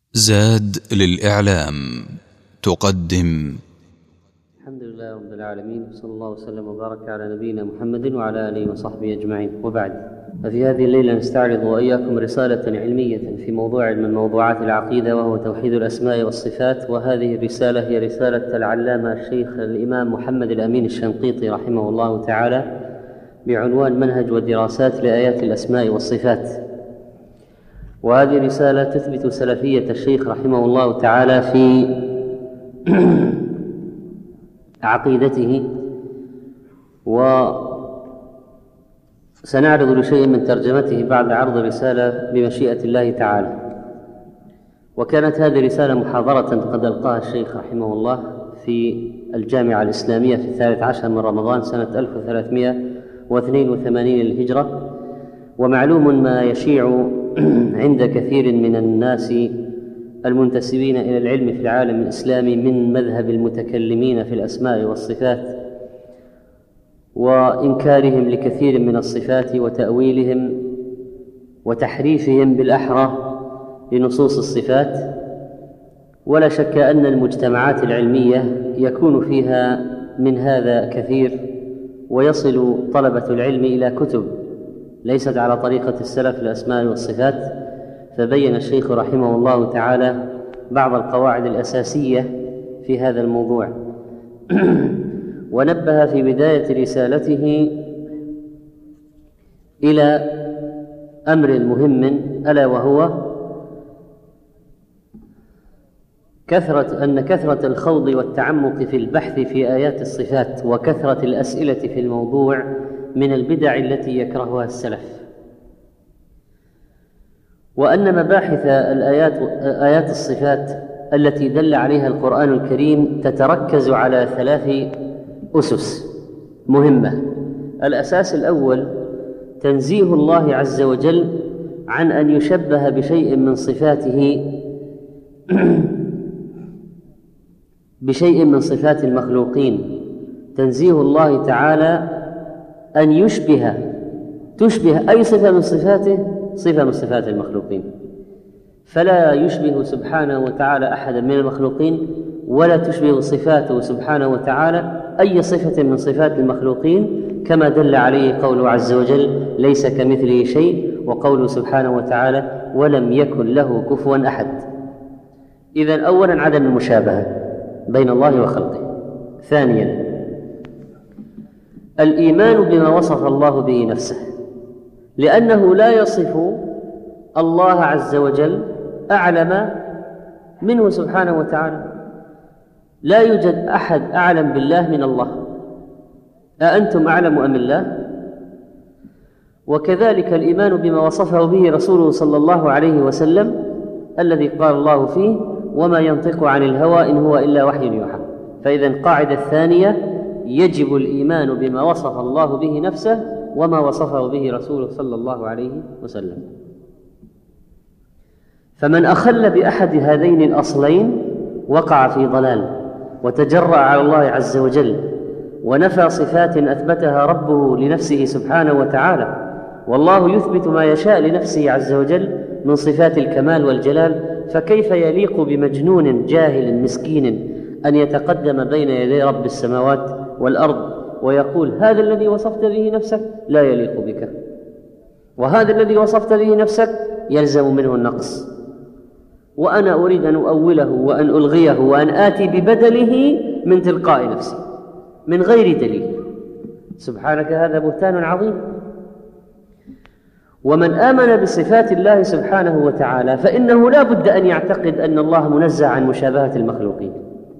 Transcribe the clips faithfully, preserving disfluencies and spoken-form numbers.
زاد للإعلام تقدم. الحمد لله رب العالمين، صلى الله وسلم وبارك على نبينا محمد وعلى آله وصحبه أجمعين، وبعد. ففي هذه الليلة نستعرض وإياكم رسالة علمية في موضوع من موضوعات العقيدة، وهو توحيد الأسماء والصفات. وهذه الرسالة هي رسالة العلامة الشيخ الإمام محمد الأمين الشنقيطي رحمه الله تعالى بعنوان منهج ودراسات لآيات الأسماء والصفات. وهذه رسالة تثبت سلفية الشيخ رحمه الله تعالى في عقيدته، وسنعرض لشيء من ترجمته بعد عرض الرسالة بمشيئة الله تعالى. وكانت هذه الرسالة محاضرة قد ألقاها الشيخ رحمه الله في الجامعة الإسلامية في الثالث عشر من رمضان سنة ألف وثلاثمائة واثنين وثمانين للهجرة. ومعلوم ما يشيع عند كثير من الناس المنتسبين إلى العلم في العالم الإسلامي من مذهب المتكلمين في الأسماء والصفات، وإنكارهم لكثير من الصفات وتأويلهم وتحريفهم بالأحرى لنصوص الصفات. ولا شك أن المجتمعات العلمية يكون فيها من هذا كثير، ويصل طلبة العلم إلى كتب ليست على طريقة السلف الأسماء والصفات. فبين الشيخ رحمه الله تعالى بعض القواعد الأساسية في هذا الموضوع ونبه في بداية رسالته إلى أمر مهم، ألا وهو كثرة أن كثرة الخوض والتعمق في البحث في آيات الصفات وكثرة الأسئلة في الموضوع من البدع التي يكرهها السلف، وأن مباحث الآيات آيات الصفات التي دل عليها القرآن الكريم تتركز على ثلاث أسس مهمة. الأساس الأول تنزيه الله عز وجل عن أن يشبه بشيء من صفاته بشيء من صفات المخلوقين. تنزيه الله تعالى أن يشبه تشبه أي صفة من صفاته صفة من صفات المخلوقين، فلا يشبه سبحانه وتعالى أحدا من المخلوقين، ولا تشبه صفاته سبحانه وتعالى أي صفة من صفات المخلوقين، كما دل عليه قوله عز وجل ليس كمثله شيء، وقوله سبحانه وتعالى ولم يكن له كفوا أحد. إذن أولا عدم المشابهة بين الله وخلقه. ثانيا الإيمان بما وصف الله به نفسه، لأنه لا يصف الله عز وجل أعلم منه سبحانه وتعالى. لا يوجد أحد أعلم بالله من الله، أأنتم أعلم أم الله؟ وكذلك الإيمان بما وصفه به رسوله صلى الله عليه وسلم الذي قال الله فيه وما ينطق عن الهوى إن هو إلا وحي يوحى. فإذا القاعدة الثانية يجب الإيمان بما وصف الله به نفسه وما وصفه به رسوله صلى الله عليه وسلم. فمن أخل بأحد هذين الأصلين وقع في ضلال وتجرأ على الله عز وجل ونفى صفات أثبتها ربه لنفسه سبحانه وتعالى. والله يثبت ما يشاء لنفسه عز وجل من صفات الكمال والجلال، فكيف يليق بمجنون جاهل مسكين أن يتقدم بين يدي رب السماوات والأرض ويقول هذا الذي وصفت به نفسك لا يليق بك، وهذا الذي وصفت به نفسك يلزم منه النقص، وأنا أريد أن أؤوله وأن ألغيه وأن آتي ببدله من تلقاء نفسي من غير دليل. سبحانك هذا بهتان عظيم. ومن آمن بصفات الله سبحانه وتعالى فإنه لا بد أن يعتقد أن الله منزه عن مشابهة المخلوقين،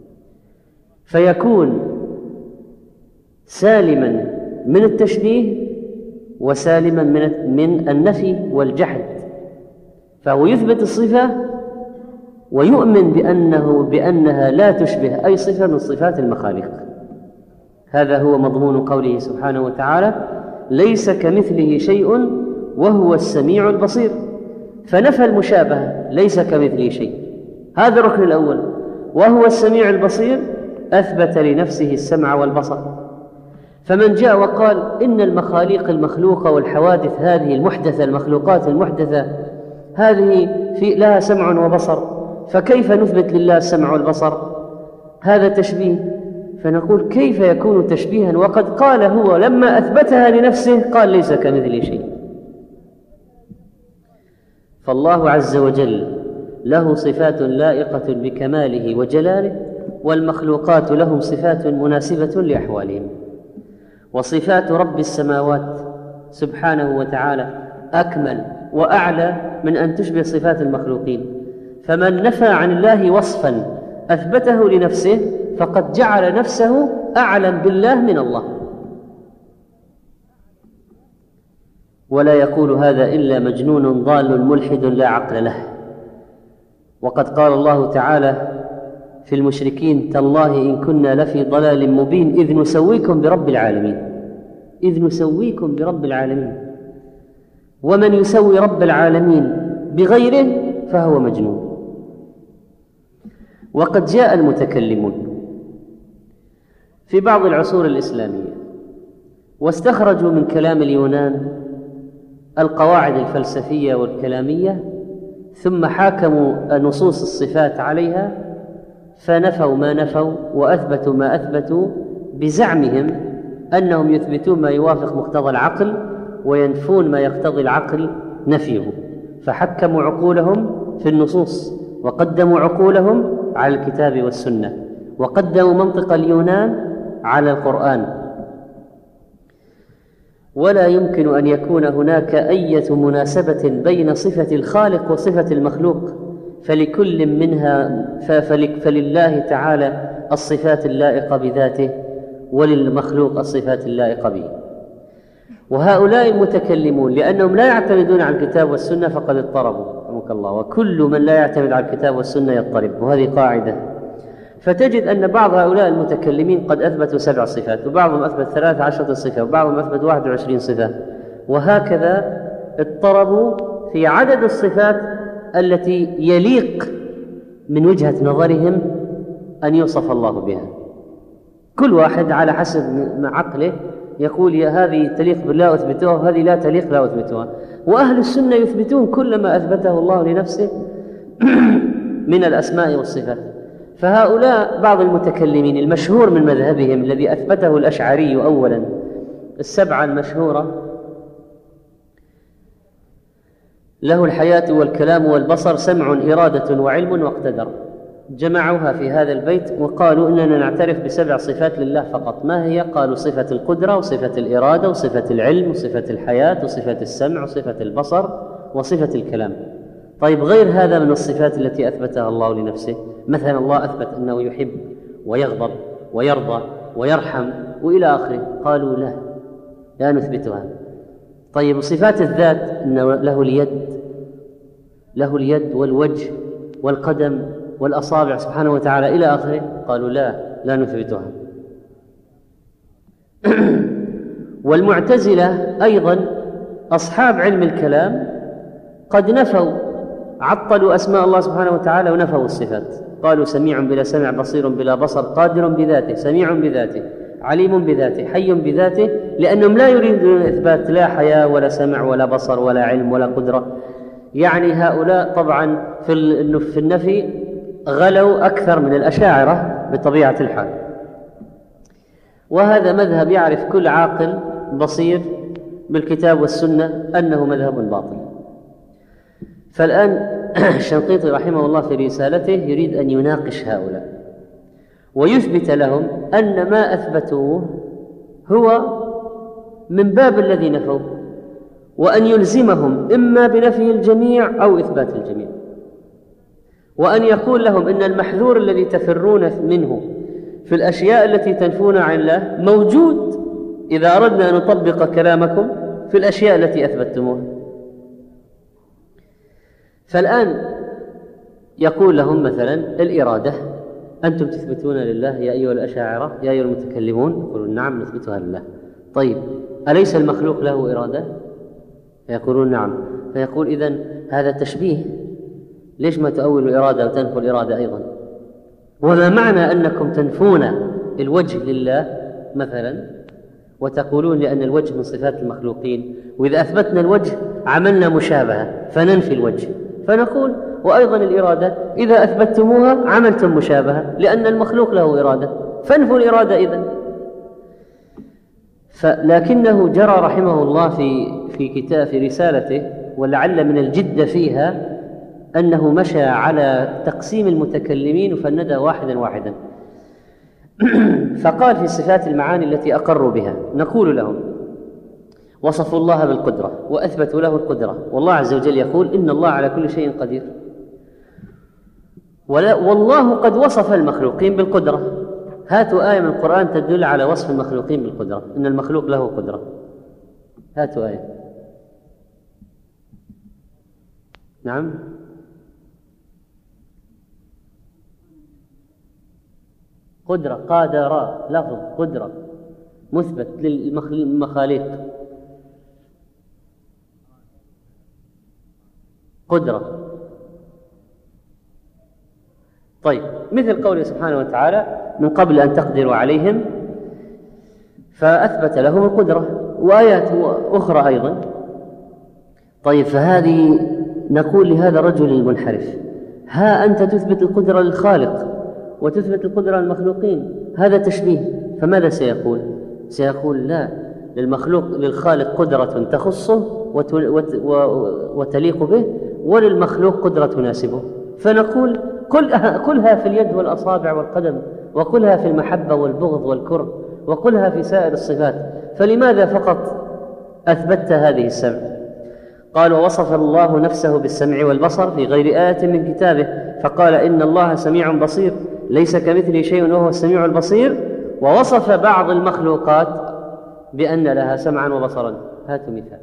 فيكون سالما من التشبيه وسالما من من النفي والجحد. فهو يثبت الصفة ويؤمن بأنه بأنها لا تشبه أي صفة من صفات المخالق. هذا هو مضمون قوله سبحانه وتعالى ليس كمثله شيء وهو السميع البصير. فنفى المشابهة، ليس كمثله شيء، هذا الركن الأول. وهو السميع البصير أثبت لنفسه السمع والبصر. فمن جاء وقال إن المخاليق المخلوقة والحوادث هذه المحدثة، المخلوقات المحدثة هذه في لها سمع وبصر، فكيف نثبت لله السمع والبصر؟ هذا تشبيه. فنقول كيف يكون تشبيها وقد قال هو لما أثبتها لنفسه قال ليس كمثله شيء. فالله عز وجل له صفات لائقة بكماله وجلاله، والمخلوقات لهم صفات مناسبة لأحوالهم. وصفات رب السماوات سبحانه وتعالى أكمل وأعلى من أن تشبه صفات المخلوقين. فمن نفى عن الله وصفا أثبته لنفسه فقد جعل نفسه أعلم بالله من الله. ولا يقول هذا إلا مجنون ضال ملحد لا عقل له. وقد قال الله تعالى في المشركين: تالله إن كنا لفي ضلال مبين إذ نسويكم برب العالمين. إذ نسويكم برب العالمين. ومن يسوي رب العالمين بغيره فهو مجنون. وقد جاء المتكلمون في بعض العصور الإسلامية واستخرجوا من كلام اليونان القواعد الفلسفية والكلامية، ثم حاكموا نصوص الصفات عليها فنفوا ما نفوا وأثبتوا ما أثبتوا بزعمهم أنهم يثبتون ما يوافق مقتضى العقل وينفون ما يقتضي العقل نفيه. فحكموا عقولهم في النصوص وقدموا عقولهم على الكتاب والسنة، وقدموا منطق اليونان على القرآن. ولا يمكن أن يكون هناك أي مناسبة بين صفة الخالق وصفة المخلوق، فلكل منها فلله تعالى الصفات اللائقة بذاته وللمخلوق الصفات اللائقة به. وهؤلاء المتكلمون لأنهم لا يعتمدون على الكتاب والسنة فقد اضطربوا رحمك الله، وكل من لا يعتمد على الكتاب والسنة يضطرب، وهذه قاعدة. فتجد أن بعض هؤلاء المتكلمين قد أثبتوا سبع صفات، وبعضهم أثبت ثلاث عشرة صفة، وبعضهم أثبت واحد وعشرين صفة، وهكذا اضطربوا في عدد الصفات التي يليق من وجهة نظرهم أن يوصف الله بها. كل واحد على حسب عقله يقول يا هذه تليق بالله أثبتوها وهذه لا تليق لا أثبتوها. وأهل السنة يثبتون كل ما أثبته الله لنفسه من الأسماء والصفات. فهؤلاء بعض المتكلمين المشهور من مذهبهم الذي أثبته الأشعري أولا، السبعة المشهورة: له الحياة والكلام والبصر سمع إرادة وعلم واقتدر، جمعوها في هذا البيت وقالوا إننا نعترف بسبع صفات لله فقط. ما هي؟ قالوا صفة القدرة وصفة الإرادة وصفة العلم وصفة الحياة وصفة السمع وصفة البصر وصفة الكلام. طيب غير هذا من الصفات التي أثبتها الله لنفسه، مثلا الله أثبت أنه يحب ويغضب ويرضى ويرحم وإلى آخره، قالوا لا لا نثبتها. طيب صفات الذات أنه له اليد له اليد والوجه والقدم والأصابع سبحانه وتعالى إلى آخره، قالوا لا لا نثبتها. والمعتزلة أيضا أصحاب علم الكلام قد نفوا، عطلوا أسماء الله سبحانه وتعالى ونفوا الصفات، قالوا سميع بلا سمع بصير بلا بصر قادر بذاته سميع بذاته عليم بذاته حي بذاته، لأنهم لا يريدون إثبات لا حياة ولا سمع ولا بصر ولا علم ولا قدرة. يعني هؤلاء طبعا في النفي غلوا أكثر من الأشاعرة بطبيعة الحال. وهذا مذهب يعرف كل عاقل بصير بالكتاب والسنة أنه مذهب باطل. فالآن الشنقيطي رحمه الله في رسالته يريد أن يناقش هؤلاء ويثبت لهم أن ما أثبتوه هو من باب الذي نفوا، وأن يلزمهم إما بنفي الجميع أو إثبات الجميع، وأن يقول لهم إن المحذور الذي تفرون منه في الأشياء التي تنفون عن الله موجود إذا أردنا أن نطبق كلامكم في الأشياء التي أثبتموها. فالآن يقول لهم مثلا الإرادة، أنتم تثبتون لله يا أيها الأشاعرة يا أيها المتكلمون، يقولون نعم نثبتها لله. طيب أليس المخلوق له إرادة؟ فيقولون نعم. فيقول إذن هذا تشبيه، ليش ما تؤول الإرادة وتنفوا الإرادة أيضا؟ وما معنى أنكم تنفون الوجه لله مثلا وتقولون لأن الوجه من صفات المخلوقين، وإذا أثبتنا الوجه عملنا مشابهة فننفي الوجه؟ فنقول وأيضا الإرادة إذا أثبتتموها عملتم مشابهة، لأن المخلوق له إرادة، فانفوا الإرادة إذن. لكنه جرى رحمه الله في في كتاب في رسالته، ولعل من الجد فيها أنه مشى على تقسيم المتكلمين وفندها واحدا واحدا. فقال في صفات المعاني التي أقروا بها: نقول لهم وصفوا الله بالقدرة وأثبتوا له القدرة، والله عز وجل يقول إن الله على كل شيء قدير، والله قد وصف المخلوقين بالقدرة. هاتوا آية من القرآن تدل على وصف المخلوقين بالقدرة، إن المخلوق له قدرة. هاتوا آية. نعم. قدرة، قادر، لفظ قدرة مثبت للمخاليق، قدرة. طيب، مثل قوله سبحانه وتعالى: من قبل أن تقدروا عليهم، فأثبت لهم القدرة، وآيات أخرى أيضا. طيب، فهذه نقول لهذا الرجل المنحرف: ها أنت تثبت القدرة للخالق وتثبت القدرة للمخلوقين، هذا تشبيه. فماذا سيقول؟ سيقول: لا، للمخلوق للخالق قدرة تخصه وتليق به، وللمخلوق قدرة تناسبه. فنقول: كلها في اليد والأصابع والقدم، وكلها في المحبة والبغض والكره، وكلها في سائر الصفات، فلماذا فقط أثبتت هذه السمع؟ قال: ووصف الله نفسه بالسمع والبصر في غير آية من كتابه، فقال: إن الله سميع بصير ليس كمثله شيء وهو السميع البصير. ووصف بعض المخلوقات بأن لها سمعا وبصرا. هاتوا مثال.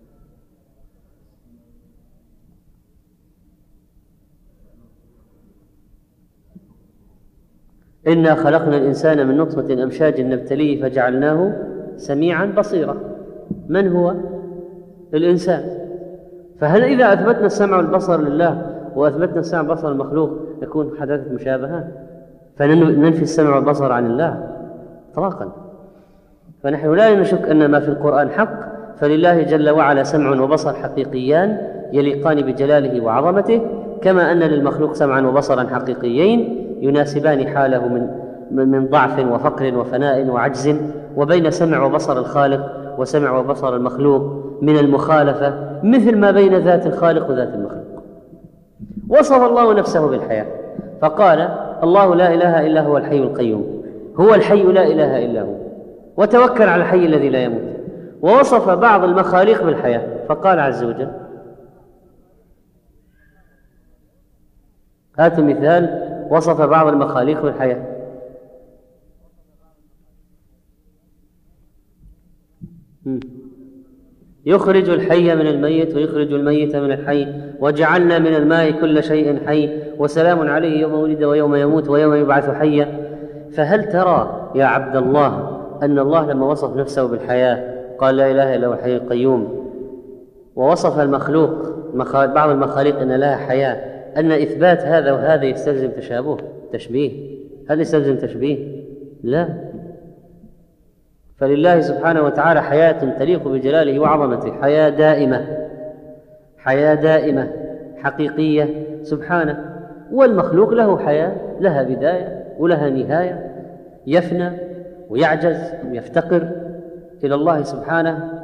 إنا خلقنا الإنسان من نطفة أمشاج نبتليه فجعلناه سميعا بصيرا. من هو؟ الإنسان. فهل إذا أثبتنا السمع والبصر لله وأثبتنا السمع والبصر المخلوق يكون حدثت مشابهة؟ فننفي السمع والبصر عن الله إطلاقا. فنحن لا نشك أن ما في القرآن حق، فلله جل وعلا سمع وبصر حقيقيان يليقان بجلاله وعظمته، كما أن للمخلوق سمعا وبصرا حقيقيين يناسبان حاله من من ضعف وفقر وفناء وعجز. وبين سمع وبصر الخالق وسمع وبصر المخلوق من المخالفة مثل ما بين ذات الخالق وذات المخلوق. وصف الله نفسه بالحياة فقال: الله لا إله إلا هو الحي القيوم، هو الحي لا إله إلا هو، وتوكل على الحي الذي لا يموت. ووصف بعض المخاليق بالحياة فقال عز وجل: هاتوا مثال وصف بعض المخاليق بالحياة. يخرج الحي من الميت ويخرج الميت من الحي، وجعلنا من الماء كل شيء حي، وسلام عليه يوم ولد ويوم يموت ويوم يبعث حيا. فهل ترى يا عبد الله أن الله لما وصف نفسه بالحياة قال: لا إله إلا هو الحي القيوم، ووصف المخلوق بعض المخاليق أن لها حياة، أن إثبات هذا وهذا يستلزم تشابه تشبيه؟ هل يستلزم تشبيه؟ لا. فلله سبحانه وتعالى حياة تليق بجلاله وعظمته، حياة دائمة، حياة دائمة حقيقية سبحانه. والمخلوق له حياة لها بداية ولها نهاية، يفنى ويعجز ويفتقر إلى الله سبحانه.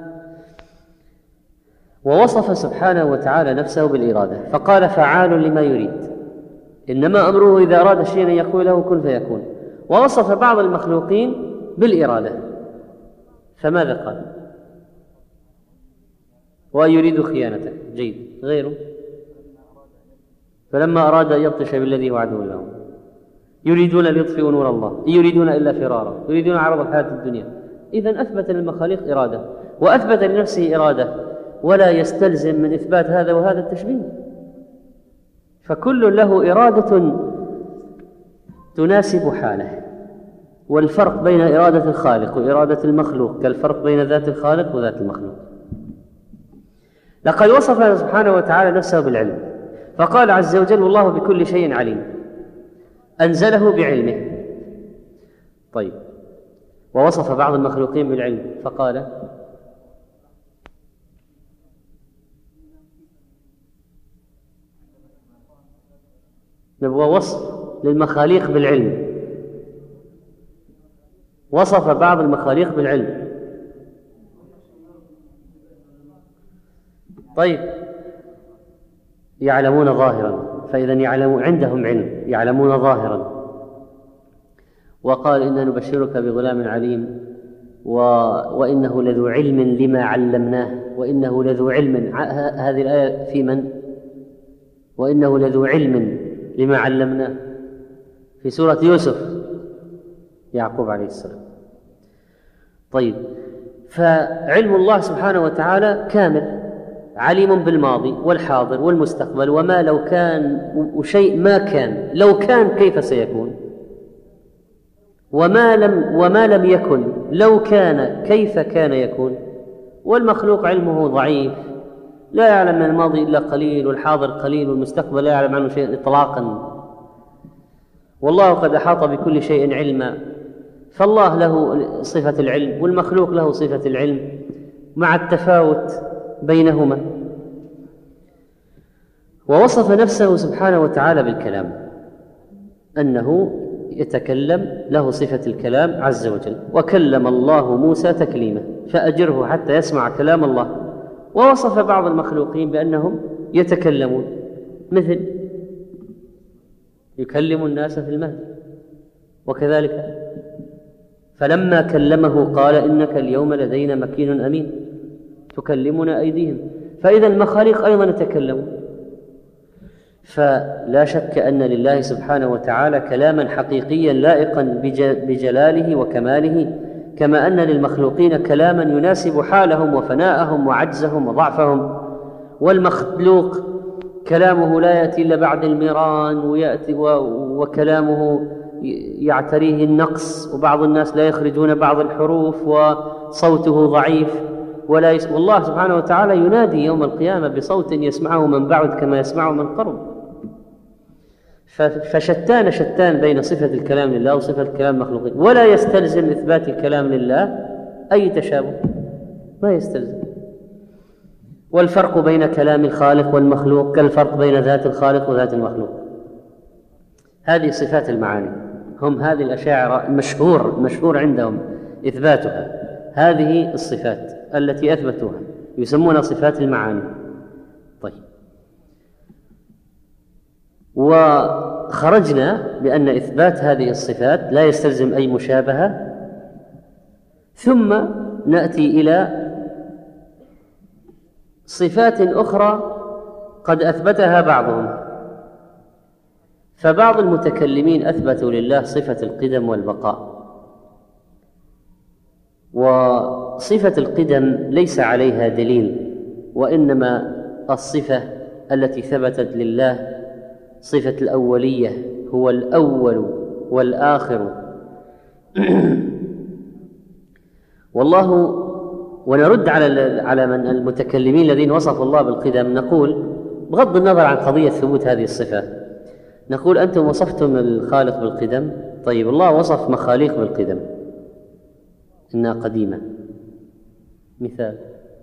ووصف سبحانه وتعالى نفسه بالإرادة فقال: فعال لما يريد، إنما أمره إذا أراد شيئا يقول له كن فيكون. ووصف بعض المخلوقين بالإرادة فماذا قال؟ ويريد خيانتك. جيد. غيره: فلما أراد أن يبطش بالذي هو عدو لهم يريدون ليطفئوا نور الله إن يريدون إلا فرارا يريدون عرض الحياة الدنيا. إذن أثبت للمخاليق إرادة وأثبت لنفسه إرادة، ولا يستلزم من إثبات هذا وهذا التشبيه، فكل له إرادة تناسب حاله. والفرق بين إرادة الخالق وإرادة المخلوق كالفرق بين ذات الخالق وذات المخلوق. لقد وصف سبحانه وتعالى نفسه بالعلم فقال عز وجل: والله بكل شيء عليم، أنزله بعلمه. طيب، ووصف بعض المخلوقين بالعلم فقال: نبغى وصف للمخاليق بالعلم، وصف بعض المخاليق بالعلم. طيب، يعلمون ظاهرا، فإذا يعلمون، عندهم علم، يعلمون ظاهرا. وقال إنا نبشرك بغلام عليم و... وإنه لذو علم لما علمناه، وإنه لذو علم. هذه الآية في من؟ وإنه لذو علم لما علمناه في سورة يوسف، يعقوب عليه السلام. طيب، فعلم الله سبحانه وتعالى كامل، عليم بالماضي والحاضر والمستقبل وما لو كان، وشيء ما كان لو كان كيف سيكون، وما لم وما لم يكن لو كان كيف كان يكون. والمخلوق علمه ضعيف، لا يعلم من الماضي إلا قليل، والحاضر قليل، والمستقبل لا يعلم عنه شيء إطلاقا. والله قد أحاط بكل شيء علما، فالله له صفة العلم والمخلوق له صفة العلم مع التفاوت بينهما. ووصف نفسه سبحانه وتعالى بالكلام، أنه يتكلم، له صفة الكلام عز وجل. وكلم الله موسى تكليما، فأجره حتى يسمع كلام الله. ووصف بعض المخلوقين بأنهم يتكلمون، مثل يكلم الناس في المهد، وكذلك فلما كلمه قال إنك اليوم لدينا مكين أمين، تكلمنا أيديهم. فإذا المخاليق أيضا يتكلمون. فلا شك أن لله سبحانه وتعالى كلاما حقيقيا لائقا بجلاله وكماله، كما أن للمخلوقين كلاما يناسب حالهم وفناءهم وعجزهم وضعفهم. والمخلوق كلامه لا يأتي إلا بعد الميران، ويأتي وكلامه يعتريه النقص، وبعض الناس لا يخرجون بعض الحروف وصوته ضعيف ولا يسمع. والله سبحانه وتعالى ينادي يوم القيامة بصوت يسمعه من بعد كما يسمعه من قرب. فشتان شتان بين صفة الكلام لله وصفة الكلام المخلوقين، ولا يستلزم إثبات الكلام لله أي تشابه، ما يستلزم. والفرق بين كلام الخالق والمخلوق كالفرق بين ذات الخالق وذات المخلوق. هذه صفات المعاني، هم هذه الأشاعرة المشهور مشهور عندهم إثباتها. هذه الصفات التي أثبتوها يسمونها صفات المعاني. طيب، وخرجنا بأن إثبات هذه الصفات لا يستلزم أي مشابهة. ثم نأتي إلى صفات أخرى قد أثبتها بعضهم. فبعض المتكلمين أثبتوا لله صفة القدم والبقاء، وصفة القدم ليس عليها دليل، وإنما الصفة التي ثبتت لله صفة الأولية، هو الأول والآخر. والله، ونرد على على من المتكلمين الذين وصفوا الله بالقدم، نقول بغض النظر عن قضية ثبوت هذه الصفة، نقول أنتم وصفتم الخالق بالقدم، طيب الله وصف مخاليق بالقدم، إنها قديمة. مثال: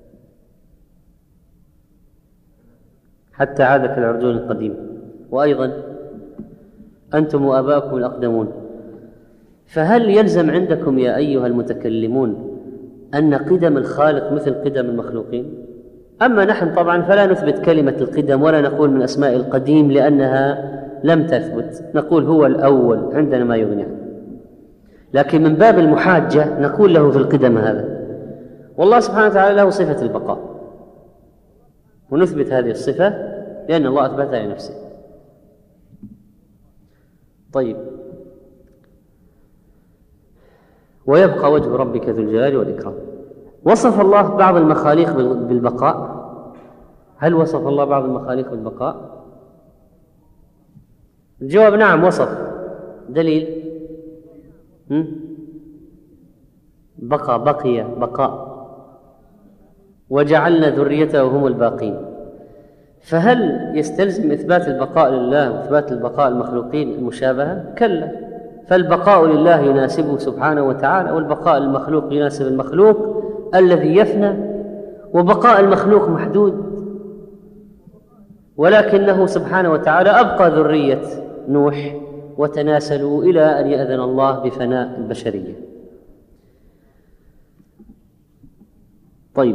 حتى عاد كالعرجون القديم. وأيضا أنتم وآباؤكم الأقدمون. فهل يلزم عندكم يا أيها المتكلمون أن قدم الخالق مثل قدم المخلوقين؟ أما نحن طبعا فلا نثبت كلمة القدم، ولا نقول من أسماء القديم لأنها لم تثبت، نقول هو الأول، عندنا ما يغني عنه. لكن من باب المحاجة نقول له في القدم هذا. والله سبحانه وتعالى له صفة البقاء، ونثبت هذه الصفة لأن الله أثبتها لنفسه. طيب، ويبقى وجه ربك ذو الجلال والإكرام. وصف الله بعض المخاليق بالبقاء. هل وصف الله بعض المخاليق بالبقاء؟ الجواب نعم، وصف. دليل: بقى، بقي، بقاء، وجعلنا ذريته هم الباقين. فهل يستلزم إثبات البقاء لله وإثبات البقاء المخلوقين المشابهة؟ كلا، فالبقاء لله يناسبه سبحانه وتعالى، والبقاء المخلوق يناسب المخلوق الذي يفنى، وبقاء المخلوق محدود، ولكنه سبحانه وتعالى أبقى ذرية نوح وتناسلوا إلى أن يأذن الله بفناء البشرية. طيب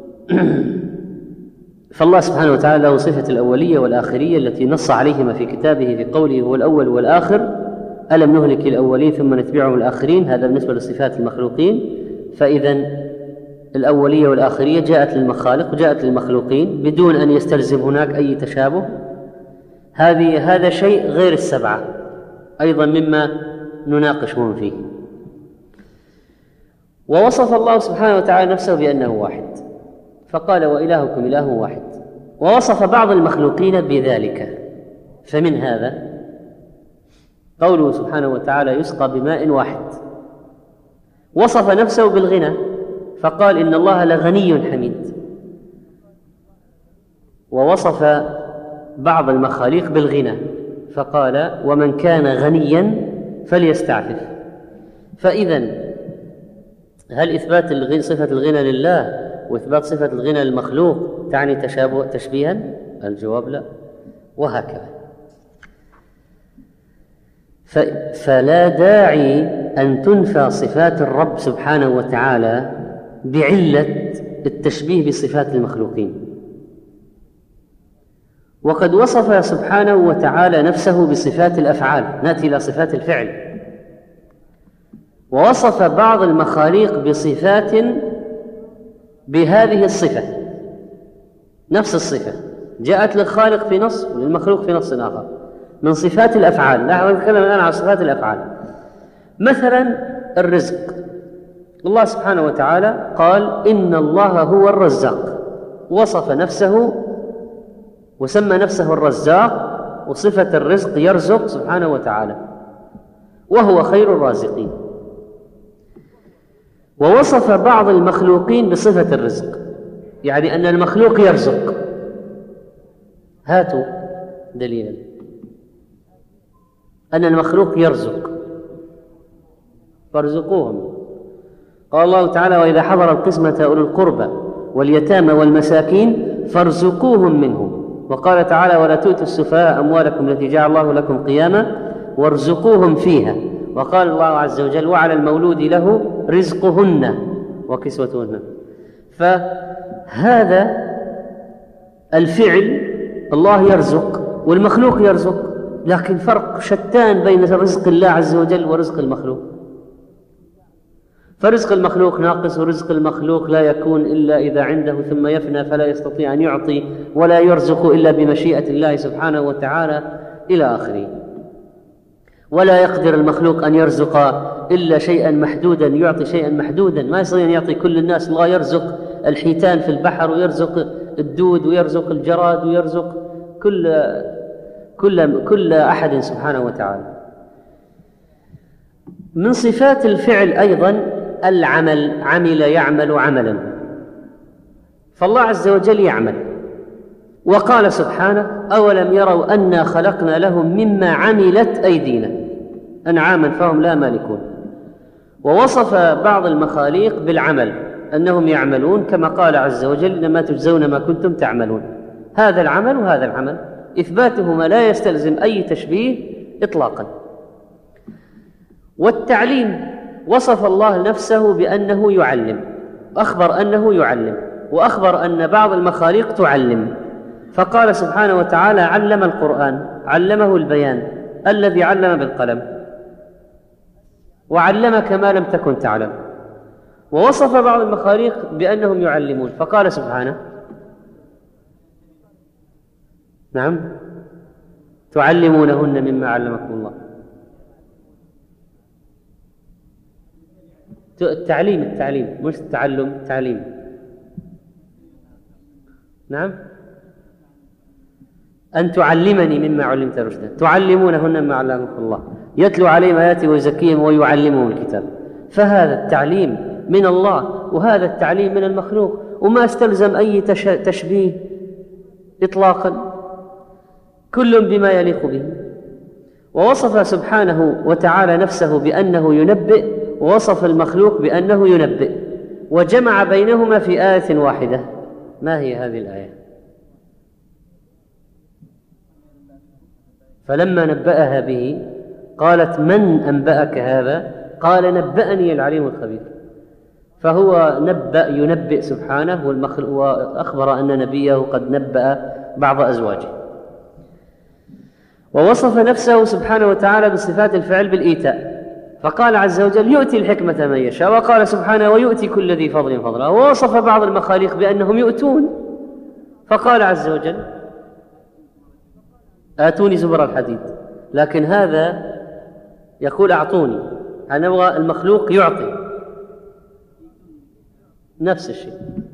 فالله سبحانه وتعالى له صفة الأولية والآخرية التي نص عليهما في كتابه في قوله هو الأول والآخر ألم نهلك الأولين ثم نتبعهم الآخرين. هذا بالنسبة لصفات المخلوقين. فإذن الأولية والآخرية جاءت للمخالق وجاءت للمخلوقين بدون أن يستلزم هناك أي تشابه. هذه هذا شيء غير السبعة أيضا مما نناقشهم فيه. ووصف الله سبحانه وتعالى نفسه بأنه واحد فقال وإلهكم إله واحد، ووصف بعض المخلوقين بذلك. فمن هذا قوله سبحانه وتعالى يسقى بماء واحد. وصف نفسه بالغنى فقال إن الله لغني حميد. ووصف بعض المخاليق بالغنى فقال ومن كان غنيا فليستعفف. فإذن هل إثبات صفة الغنى لله وإثبات صفة الغنى للمخلوق تعني تشابه تشبيها؟ الجواب لا. وهكذا. فلا داعي أن تنفى صفات الرب سبحانه وتعالى بعلة التشبيه بصفات المخلوقين. وقد وصف سبحانه وتعالى نفسه بصفات الأفعال. نأتي إلى صفات الفعل. ووصف بعض المخاليق بصفات بهذه الصفة نفس الصفة جاءت للخالق في نص وللمخلوق في نص آخر من صفات الأفعال. لا نتكلم الآن عن صفات الأفعال. مثلا الرزق. الله سبحانه وتعالى قال إن الله هو الرزاق، وصف نفسه وسمى نفسه الرزاق، وصفة الرزق يرزق سبحانه وتعالى وهو خير الرازقين. ووصف بعض المخلوقين بصفة الرزق، يعني أن المخلوق يرزق. هاتوا دليلا أن المخلوق يرزق فارزقوهم. قال الله تعالى وإذا حضر القسمة أولو القربى واليتامى والمساكين فارزقوهم منه. وقال تعالى ولا تؤتوا السفهاء أموالكم التي جعل الله لكم قياما وارزقوهم فيها. وقال الله عز وجل وعلى المولود له رزقهن وكسوتهن. فهذا الفعل الله يرزق والمخلوق يرزق، لكن فرق شتان بين رزق الله عز وجل ورزق المخلوق. فرزق المخلوق ناقص، ورزق المخلوق لا يكون إلا إذا عنده ثم يفنى فلا يستطيع أن يعطي، ولا يرزق إلا بمشيئة الله سبحانه وتعالى إلى آخره. ولا يقدر المخلوق أن يرزق إلا شيئا محدودا، يعطي شيئا محدودا، ما يستطيع أن يعطي كل الناس. الله يرزق الحيتان في البحر ويرزق الدود ويرزق الجراد ويرزق كل كل كل أحد سبحانه وتعالى. من صفات الفعل أيضا العمل. عمل يعمل عملا، فالله عز وجل يعمل. وقال سبحانه أولم يروا أنا خلقنا لهم مما عملت أيدينا أنعاما فهم لا مالكون. ووصف بعض المخاليق بالعمل أنهم يعملون كما قال عز وجل إنما تجزون ما كنتم تعملون. هذا العمل وهذا العمل إثباتهما لا يستلزم أي تشبيه إطلاقا. والتعليم وصف الله نفسه بأنه يعلم، أخبر أنه يعلم، وأخبر أن بعض المخاليق تعلم. فقال سبحانه وتعالى علم القرآن، علمه البيان الذي علم بالقلم وعلمك ما لم تكن تعلم. ووصف بعض المخاليق بأنهم يعلمون فقال سبحانه نعم تعلمونهن مما علمكم الله. التعليم التعليم مش التعلم، تعليم. نعم أن تعلمني مما علمت رشدا، تعلمونهن مما علمكم الله، يتلو عليهم آياته ويزكيهم ويعلمهم الكتاب. فهذا التعليم من الله وهذا التعليم من المخلوق، وما استلزم أي تشبيه إطلاقا، كل بما يليق به. ووصف سبحانه وتعالى نفسه بأنه ينبئ، ووصف المخلوق بأنه ينبئ، وجمع بينهما في آية واحدة. ما هي هذه الآية؟ فلما نبأها به قالت: من أنبأك هذا؟ قال: نبأني العليم الخبير. فهو نبأ ينبئ سبحانه، وأخبر أن نبيه قد نبأ بعض أزواجه. ووصف نفسه سبحانه وتعالى بصفات الفعل بالإيتاء، فقال عز وجل: يؤتي الحكمة من يشاء، وقال سبحانه: ويؤتي كل ذي فضل فضله. ووصف بعض المخاليق بأنهم يؤتون، فقال عز وجل: آتوني زبر الحديد. لكن هذا يقول: أعطوني، أنا نبغى المخلوق يعطي، نفس الشيء.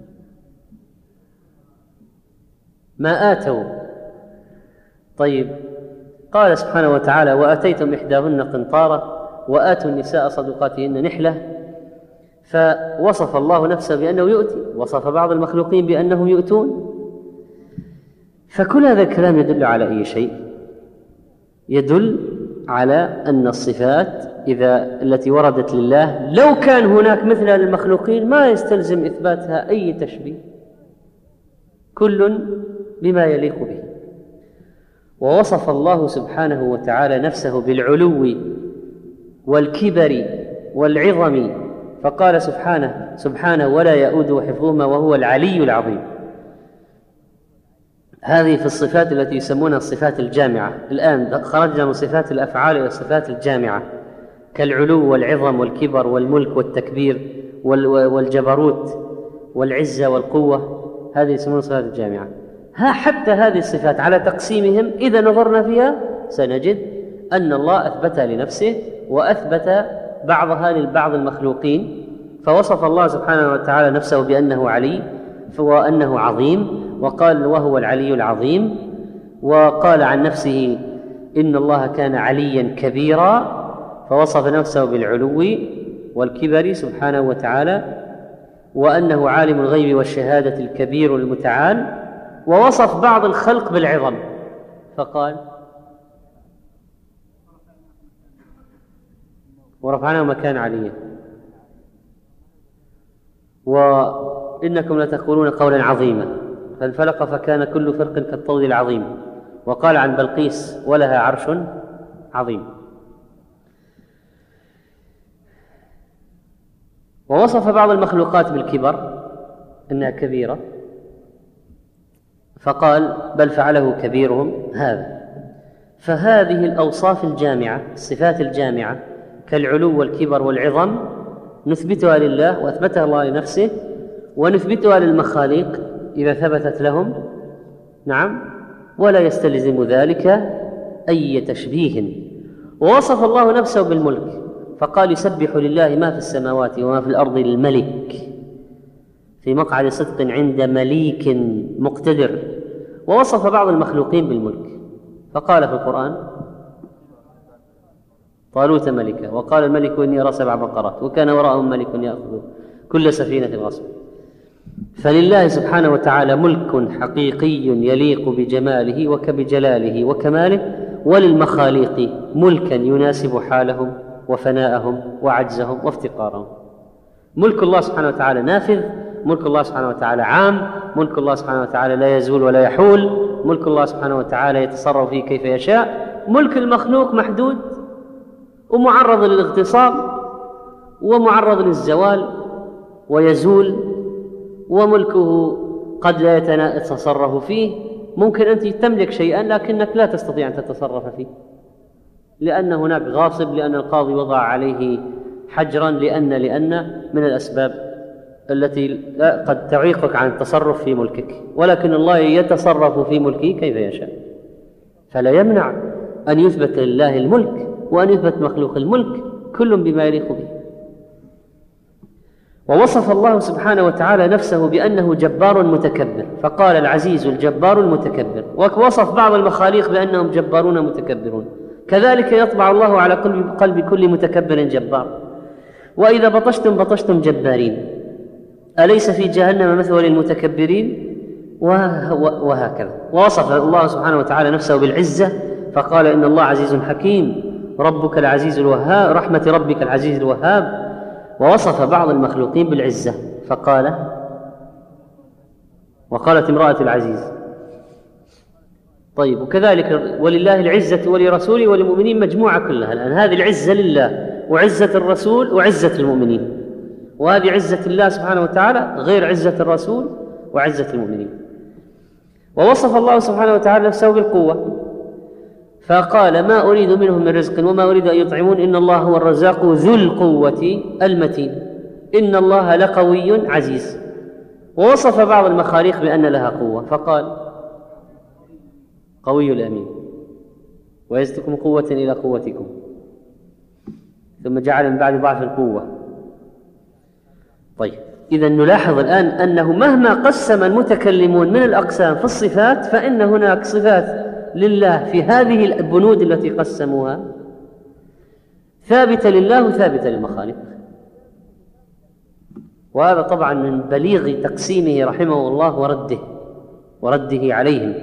ما آتوا. طيب، قال سبحانه وتعالى: وآتيتم إحداهن قنطارا وآتوا النساء صدقاتهن نحلة. فوصف الله نفسه بأنه يؤتي، وصف بعض المخلوقين بأنهم يؤتون. فكل هذا الكلام يدل على أي شيء؟ يدل على أن الصفات إذا التي وردت لله لو كان هناك مثلها للمخلوقين ما يستلزم إثباتها أي تشبيه، كل بما يليق به. ووصف الله سبحانه وتعالى نفسه بالعلو والكبر والعظم، فقال سبحانه سبحانه: ولا يؤوده حفظهما وهو العلي العظيم. هذه في الصفات التي يسمونها الصفات الجامعة. الآن خرجنا من صفات الأفعال إلى الصفات الجامعة كالعلو والعظم والكبر والملك والتكبير والجبروت والعزة والقوة، هذه يسمونها الصفات الجامعة. ها حتى هذه الصفات على تقسيمهم إذا نظرنا فيها سنجد أن الله أثبتها لنفسه وأثبت بعضها للبعض المخلوقين. فوصف الله سبحانه وتعالى نفسه بأنه علي وأنه عظيم، وقال: وهو العلي العظيم. وقال عن نفسه: إن الله كان عليا كبيرا، فوصف نفسه بالعلو والكبر سبحانه وتعالى، وأنه عالم الغيب والشهادة الكبير المتعال. ووصف بعض الخلق بالعظم، فقال: ورفعناه مكان عليا، وإنكم لتقولون قولا عظيما، فانفلق فكان كل فرق كالطود العظيم. وقال عن بلقيس: ولها عرش عظيم. ووصف بعض المخلوقات بالكبر إنها كبيرة، فقال: بل فعله كبيرهم هذا. فهذه الأوصاف الجامعة، الصفات الجامعة كالعلو والكبر والعظم، نثبتها لله وأثبتها الله لنفسه، ونثبتها للمخاليق إذا ثبتت لهم، نعم، ولا يستلزم ذلك أي تشبيه. ووصف الله نفسه بالملك، فقال: يسبح لله ما في السماوات وما في الأرض الملك في مقعد صدق عند مليك مقتدر. ووصف بعض المخلوقين بالملك، فقال في القرآن: طالوت ملكا، وقال الملك: إني أرى سبع بقرات، وكان وراءهم ملك يأخذ كل سفينة غصب. فلله سبحانه وتعالى ملك حقيقي يليق بجماله وكبجلاله وكماله، وللمخاليق ملكا يناسب حالهم وفناءهم وعجزهم وافتقارهم. ملك الله سبحانه وتعالى نافذ، ملك الله سبحانه وتعالى عام، ملك الله سبحانه وتعالى لا يزول ولا يحول، ملك الله سبحانه وتعالى يتصرف فيه كيف يشاء. ملك المخلوق محدود ومعرض للاغتصاب ومعرض للزوال ويزول، وملكه قد لا يتصرف فيه. ممكن أنت تملك شيئا لكنك لا تستطيع أن تتصرف فيه، لأن هناك غاصب، لأن القاضي وضع عليه حجرا، لأن لأن من الأسباب التي قد تعيقك عن التصرف في ملكك. ولكن الله يتصرف في ملكه كيف يشاء، فلا يمنع أن يثبت لله الملك وأن يثبت مخلوق الملك، كل بما يليق به. ووصف الله سبحانه وتعالى نفسه بأنه جبار متكبر، فقال: العزيز الجبار المتكبر. ووصف بعض المخاليق بأنهم جبارون متكبرون. كذلك يطبع الله على قلب كل متكبر جبار. وإذا بطشتم بطشتم جبارين، أليس في جهنم مثوى للمتكبرين؟ وهكذا. ووصف الله سبحانه وتعالى نفسه بالعزة، فقال: إن الله عزيز حكيم، ربك العزيز الوهاب، رحمة ربك العزيز الوهاب. ووصف بعض المخلوقين بالعزة، فقال: وقالت امرأة العزيز طيب، وكذلك ولله العزة ولرسوله وللمؤمنين مجموعة كلها الآن. هذه العزة لله وعزة الرسول وعزة المؤمنين، وهذه عزة الله سبحانه وتعالى غير عزة الرسول وعزة المؤمنين. ووصف الله سبحانه وتعالى نفسه بالقوة فقال: ما أريد منهم من رزق وما أريد أن يطعمون إن الله هو الرزاق ذو القوة المتين إن الله لقوي عزيز. ووصف بعض المخاليق بأن لها قوة فقال: قوي الأمين ويزدكم قوة إلى قوتكم، ثم جعل من بعد ضعف القوة. طيب، إذا نلاحظ الآن أنه مهما قسم المتكلمون من الأقسام في الصفات فإن هناك صفات لله في هذه البنود التي قسموها ثابتة لله وثابتة للمخالق. وهذا طبعا من بليغ تقسيمه رحمه الله ورده ورده عليهم.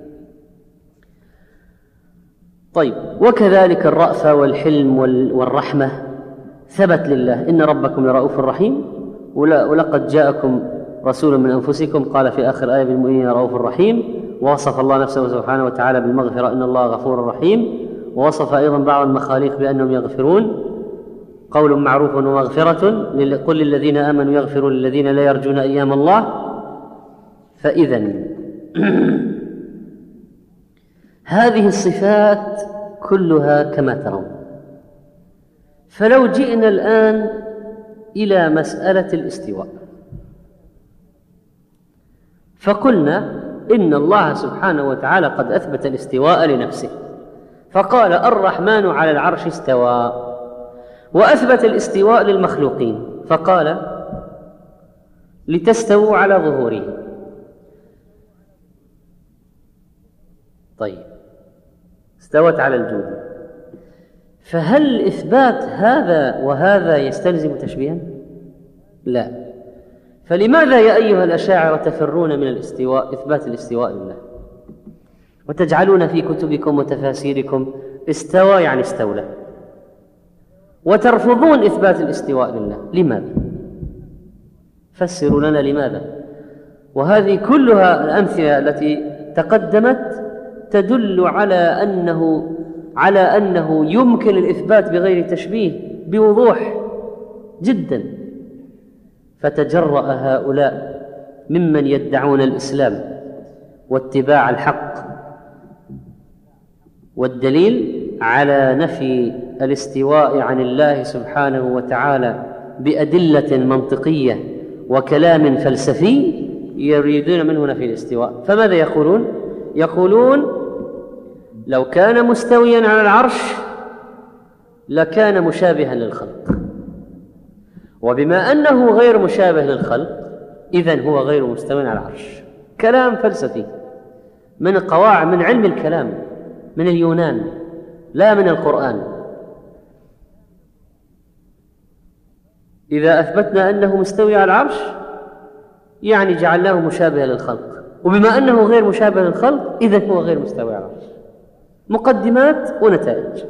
طيب، وكذلك الرأفة والحلم والرحمة ثبت لله: إن ربكم لرؤوف رحيم ولقد جاءكم رسول من أنفسكم، قال في آخر آية: بالمؤمنين رؤوف رحيم. ووصف الله نفسه سبحانه وتعالى بالمغفرة: إن الله غفور رحيم. ووصف أيضا بعض المخاليق بأنهم يغفرون: قول معروف ومغفرة، قل للذين آمنوا يغفروا للذين لا يرجون أيام الله. فإذن هذه الصفات كلها كما ترون. فلو جئنا الآن إلى مسألة الاستواء فقلنا إن الله سبحانه وتعالى قد أثبت الاستواء لنفسه فقال: الرحمن على العرش استوى، وأثبت الاستواء للمخلوقين فقال: لتستووا على ظهوره. طيب، استوت على الجود. فهل إثبات هذا وهذا يستلزم تشبيها؟ لا. فلماذا يا أيها الأشاعرة تفرون من الاستواء، إثبات الاستواء لله، وتجعلون في كتبكم وتفاسيركم استوى يعني استولى، وترفضون إثبات الاستواء لله؟ لماذا؟ فسروا لنا لماذا. وهذه كلها الأمثلة التي تقدمت تدل على أنه على أنه يمكن الإثبات بغير تشبيه بوضوح جدا. فتجرأ هؤلاء ممن يدعون الإسلام واتباع الحق، والدليل على نفي الاستواء عن الله سبحانه وتعالى بأدلة منطقية وكلام فلسفي، يريدون منه نفي الاستواء. فماذا يقولون؟ يقولون: لو كان مستويا على العرش لكان مشابها للخلق، وبما أنه غير مشابه للخلق إذن هو غير مستوى على العرش. كلام فلسفي من قواعد من علم الكلام من اليونان لا من القرآن. إذا أثبتنا أنه مستوي على العرش يعني جعلناه مشابه للخلق، وبما أنه غير مشابه للخلق إذن هو غير مستوي على العرش. مقدمات ونتائج.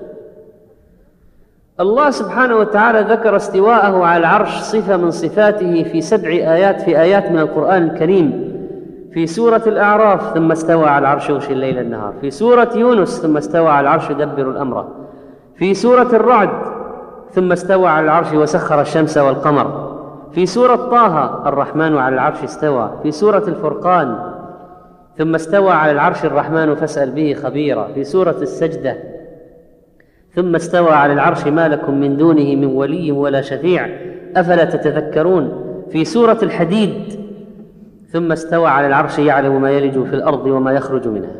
الله سبحانه وتعالى ذكر استواءه على العرش صفة من صفاته في سبع آيات في آيات من القرآن الكريم. في سورة الأعراف: ثم استوى على العرش يغشي الليل النهار. في سورة يونس: ثم استوى على العرش يدبر الأمر. في سورة الرعد: ثم استوى على العرش وسخر الشمس والقمر. في سورة طه: الرحمن على العرش استوى. في سورة الفرقان: ثم استوى على العرش الرحمن فاسأل به خبيرا. في سورة السجدة: ثم استوى على العرش ما لكم من دونه من ولي ولا شفيع أفلا تتذكرون. في سورة الحديد: ثم استوى على العرش يعلم ما يلج في الأرض وما يخرج منها.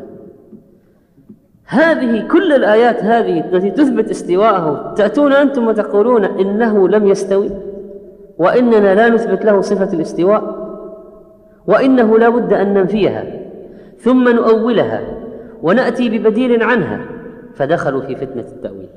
هذه كل الآيات هذه التي تثبت استواءه تأتون أنتم وتقولون إنه لم يستوي، وإننا لا نثبت له صفة الاستواء، وإنه لا بد أن ننفيها ثم نؤولها ونأتي ببديل عنها. فدخلوا في فتنة التأويل.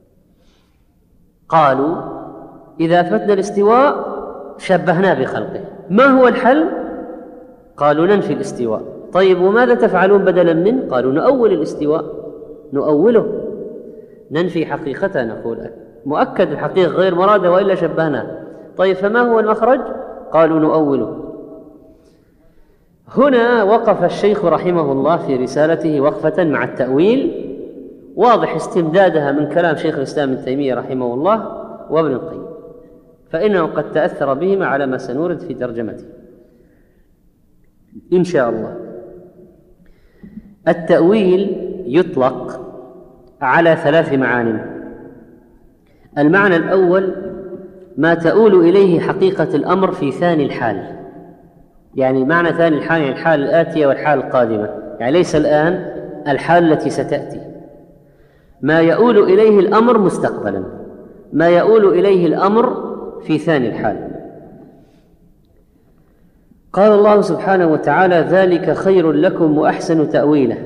قالوا: إذا أثبتنا الاستواء شبهناه بخلقه، ما هو الحل؟ قالوا: ننفي الاستواء. طيب، وماذا تفعلون بدلا منه؟ قالوا: نؤول الاستواء، نؤوله، ننفي حقيقته، نقول مؤكد الحقيقة غير مرادة وإلا شبهناه. طيب، فما هو المخرج؟ قالوا: نؤوله. هنا وقف الشيخ رحمه الله في رسالته وقفة مع التأويل واضح استمدادها من كلام شيخ الإسلام ابن تيمية رحمه الله وابن القيم، فإنه قد تأثر بهما على ما سنورد في ترجمته إن شاء الله. التأويل يطلق على ثلاث معان. المعنى الأول ما تؤول إليه حقيقة الأمر في ثاني الحال، يعني معنى ثاني الحال يعني الحال الآتية والحال القادمة، يعني ليس الآن، الحال التي ستأتي. ما يؤول إليه الأمر مستقبلا، ما يؤول إليه الأمر في ثاني الحال. قال الله سبحانه وتعالى: ذلك خير لكم وأحسن تأويله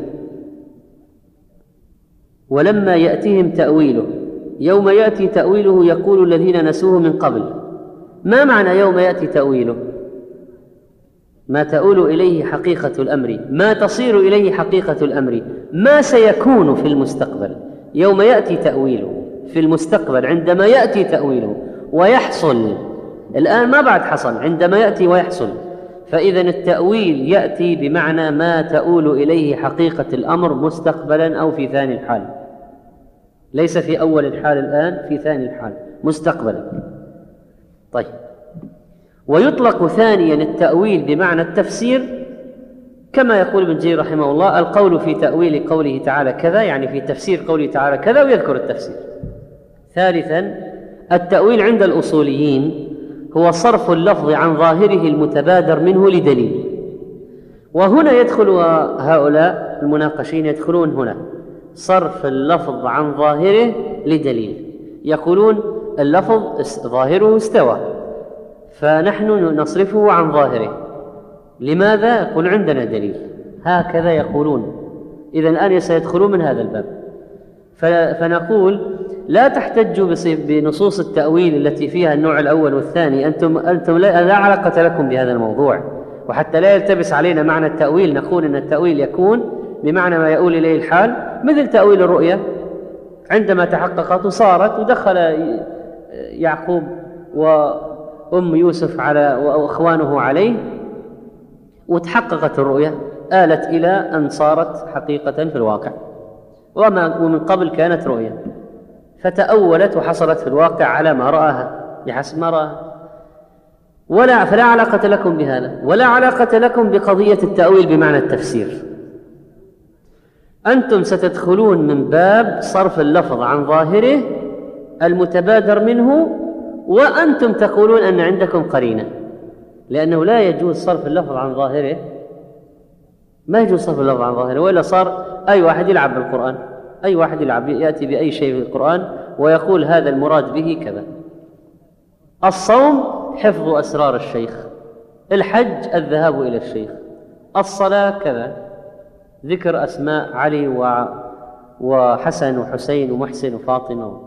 ولما يأتهم تأويله يوم يأتي تأويله يقول الذين نسوه من قبل. ما معنى يوم يأتي تأويله؟ ما تؤول إليه حقيقة الأمر، ما تصير إليه حقيقة الأمر، ما سيكون في المستقبل. يوم يأتي تأويله في المستقبل، عندما يأتي تأويله ويحصل. الآن ما بعد حصل، عندما يأتي ويحصل. فإذن التأويل يأتي بمعنى ما تؤول إليه حقيقة الأمر مستقبلا أو في ثاني الحال، ليس في أول الحال الآن، في ثاني الحال مستقبلا. طيب، ويطلق ثانيا التأويل بمعنى التفسير، كما يقول ابن جرير رحمه الله: القول في تأويل قوله تعالى كذا، يعني في تفسير قوله تعالى كذا، ويذكر التفسير. ثالثا التأويل عند الأصوليين هو صرف اللفظ عن ظاهره المتبادر منه لدليل. وهنا يدخل هؤلاء المناقشين يدخلون هنا صرف اللفظ عن ظاهره لدليل. يقولون اللفظ ظاهره استوى، فنحن نصرفه عن ظاهره. لماذا؟ يقول عندنا دليل. هكذا يقولون. إذن الآن سيدخلون من هذا الباب. فنقول لا تحتجوا بنصوص التأويل التي فيها النوع الأول والثاني، أنتم, أنتم لا علاقة لكم بهذا الموضوع. وحتى لا يلتبس علينا معنى التأويل، نقول أن التأويل يكون بمعنى ما يؤول إليه الحال، مثل تأويل الرؤيا عندما تحققت وصارت ودخل يعقوب وأم يوسف على وأخوانه عليه وتحققت الرؤيا، آلت إلى أن صارت حقيقة في الواقع، وما ومن قبل كانت رؤيا، فتأولت وحصلت في الواقع على ما رآها بحسب ما رآها. ولا فلا علاقة لكم بهذا، ولا علاقة لكم بقضية التأويل بمعنى التفسير. أنتم ستدخلون من باب صرف اللفظ عن ظاهره المتبادر منه، وأنتم تقولون أن عندكم قرينة، لأنه لا يجوز صرف اللفظ عن ظاهره، ما يجوز صرف اللفظ عن ظاهره، وإلا صار أي واحد يلعب بالقرآن، أي واحد يلعب يأتي بأي شيء في القرآن ويقول هذا المراد به كذا. الصوم حفظ أسرار الشيخ، الحج الذهاب إلى الشيخ، الصلاة كذا، ذكر أسماء علي وحسن وحسين ومحسن وفاطمة.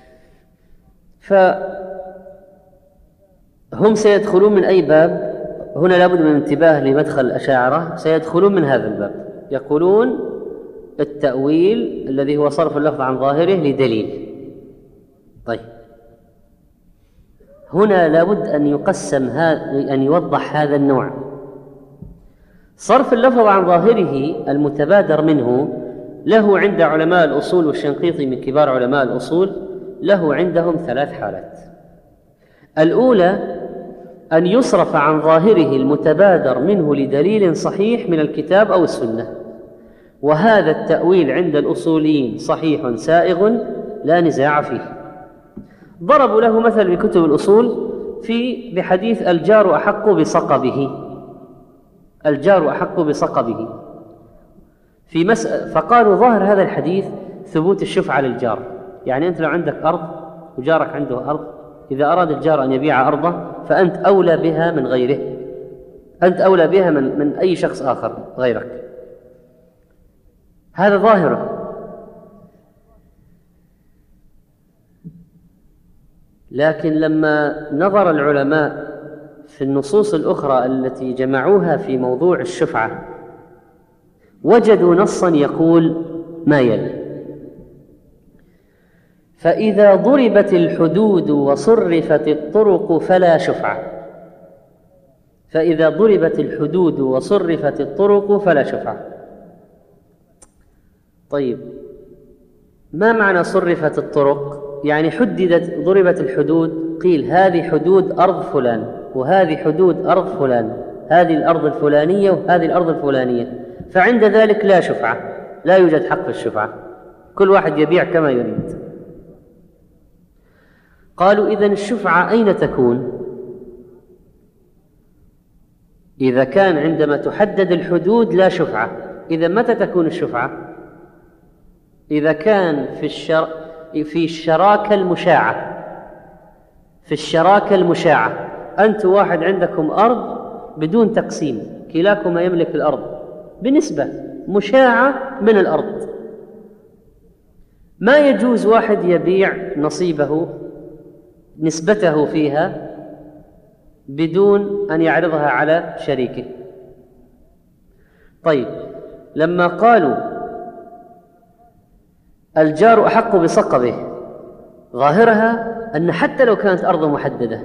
فهم سيدخلون من أي باب؟ هنا لابد من انتباه لمدخل الأشاعرة، سيدخلون من هذا الباب، يقولون التأويل الذي هو صرف اللفظ عن ظاهره لدليل. طيب، هنا لابد أن يقسم هذا، أن يوضح هذا النوع. صرف اللفظ عن ظاهره المتبادر منه له عند علماء الأصول، والشنقيطي من كبار علماء الأصول، له عندهم ثلاث حالات. الأولى أن يصرف عن ظاهره المتبادر منه لدليل صحيح من الكتاب أو السنة، وهذا التأويل عند الأصوليين صحيح سائغ لا نزاع فيه. ضربوا له مثل بكتب الأصول في بحديث الجار أحق بصقبه، الجار أحق بصقبه في مسألة، فقالوا ظاهر هذا الحديث ثبوت الشفعة للجار، يعني أنت لو عندك أرض وجارك عنده أرض، إذا أراد الجار أن يبيع أرضه فأنت أولى بها من غيره، أنت أولى بها من, من أي شخص آخر غيرك، هذا ظاهره. لكن لما نظر العلماء في النصوص الأخرى التي جمعوها في موضوع الشفعة وجدوا نصا يقول ما يلي: فإذا ضربت الحدود وصرفت الطرق فلا شفعة، فإذا ضربت الحدود وصرفت الطرق فلا شفعة. طيب، ما معنى صرفت الطرق؟ يعني حددت، ضربت الحدود، قيل هذه حدود أرض فلان وهذه حدود أرض فلان، هذه الأرض الفلانية وهذه الأرض الفلانية، فعند ذلك لا شفعة، لا يوجد حق في الشفعة، كل واحد يبيع كما يريد. قالوا إذن الشفعة أين تكون؟ إذا كان عندما تحدد الحدود لا شفعة، إذا متى تكون الشفعة؟ إذا كان في الشر... في الشراكة المشاعة، في الشراكة المشاعة أنت واحد عندكم أرض بدون تقسيم، كلاكما يملك الأرض بنسبة مشاعة من الأرض، ما يجوز واحد يبيع نصيبه نسبته فيها بدون أن يعرضها على شريكه. طيب، لما قالوا الجار أحق بصقبه، ظاهرها أن حتى لو كانت أرض محددة،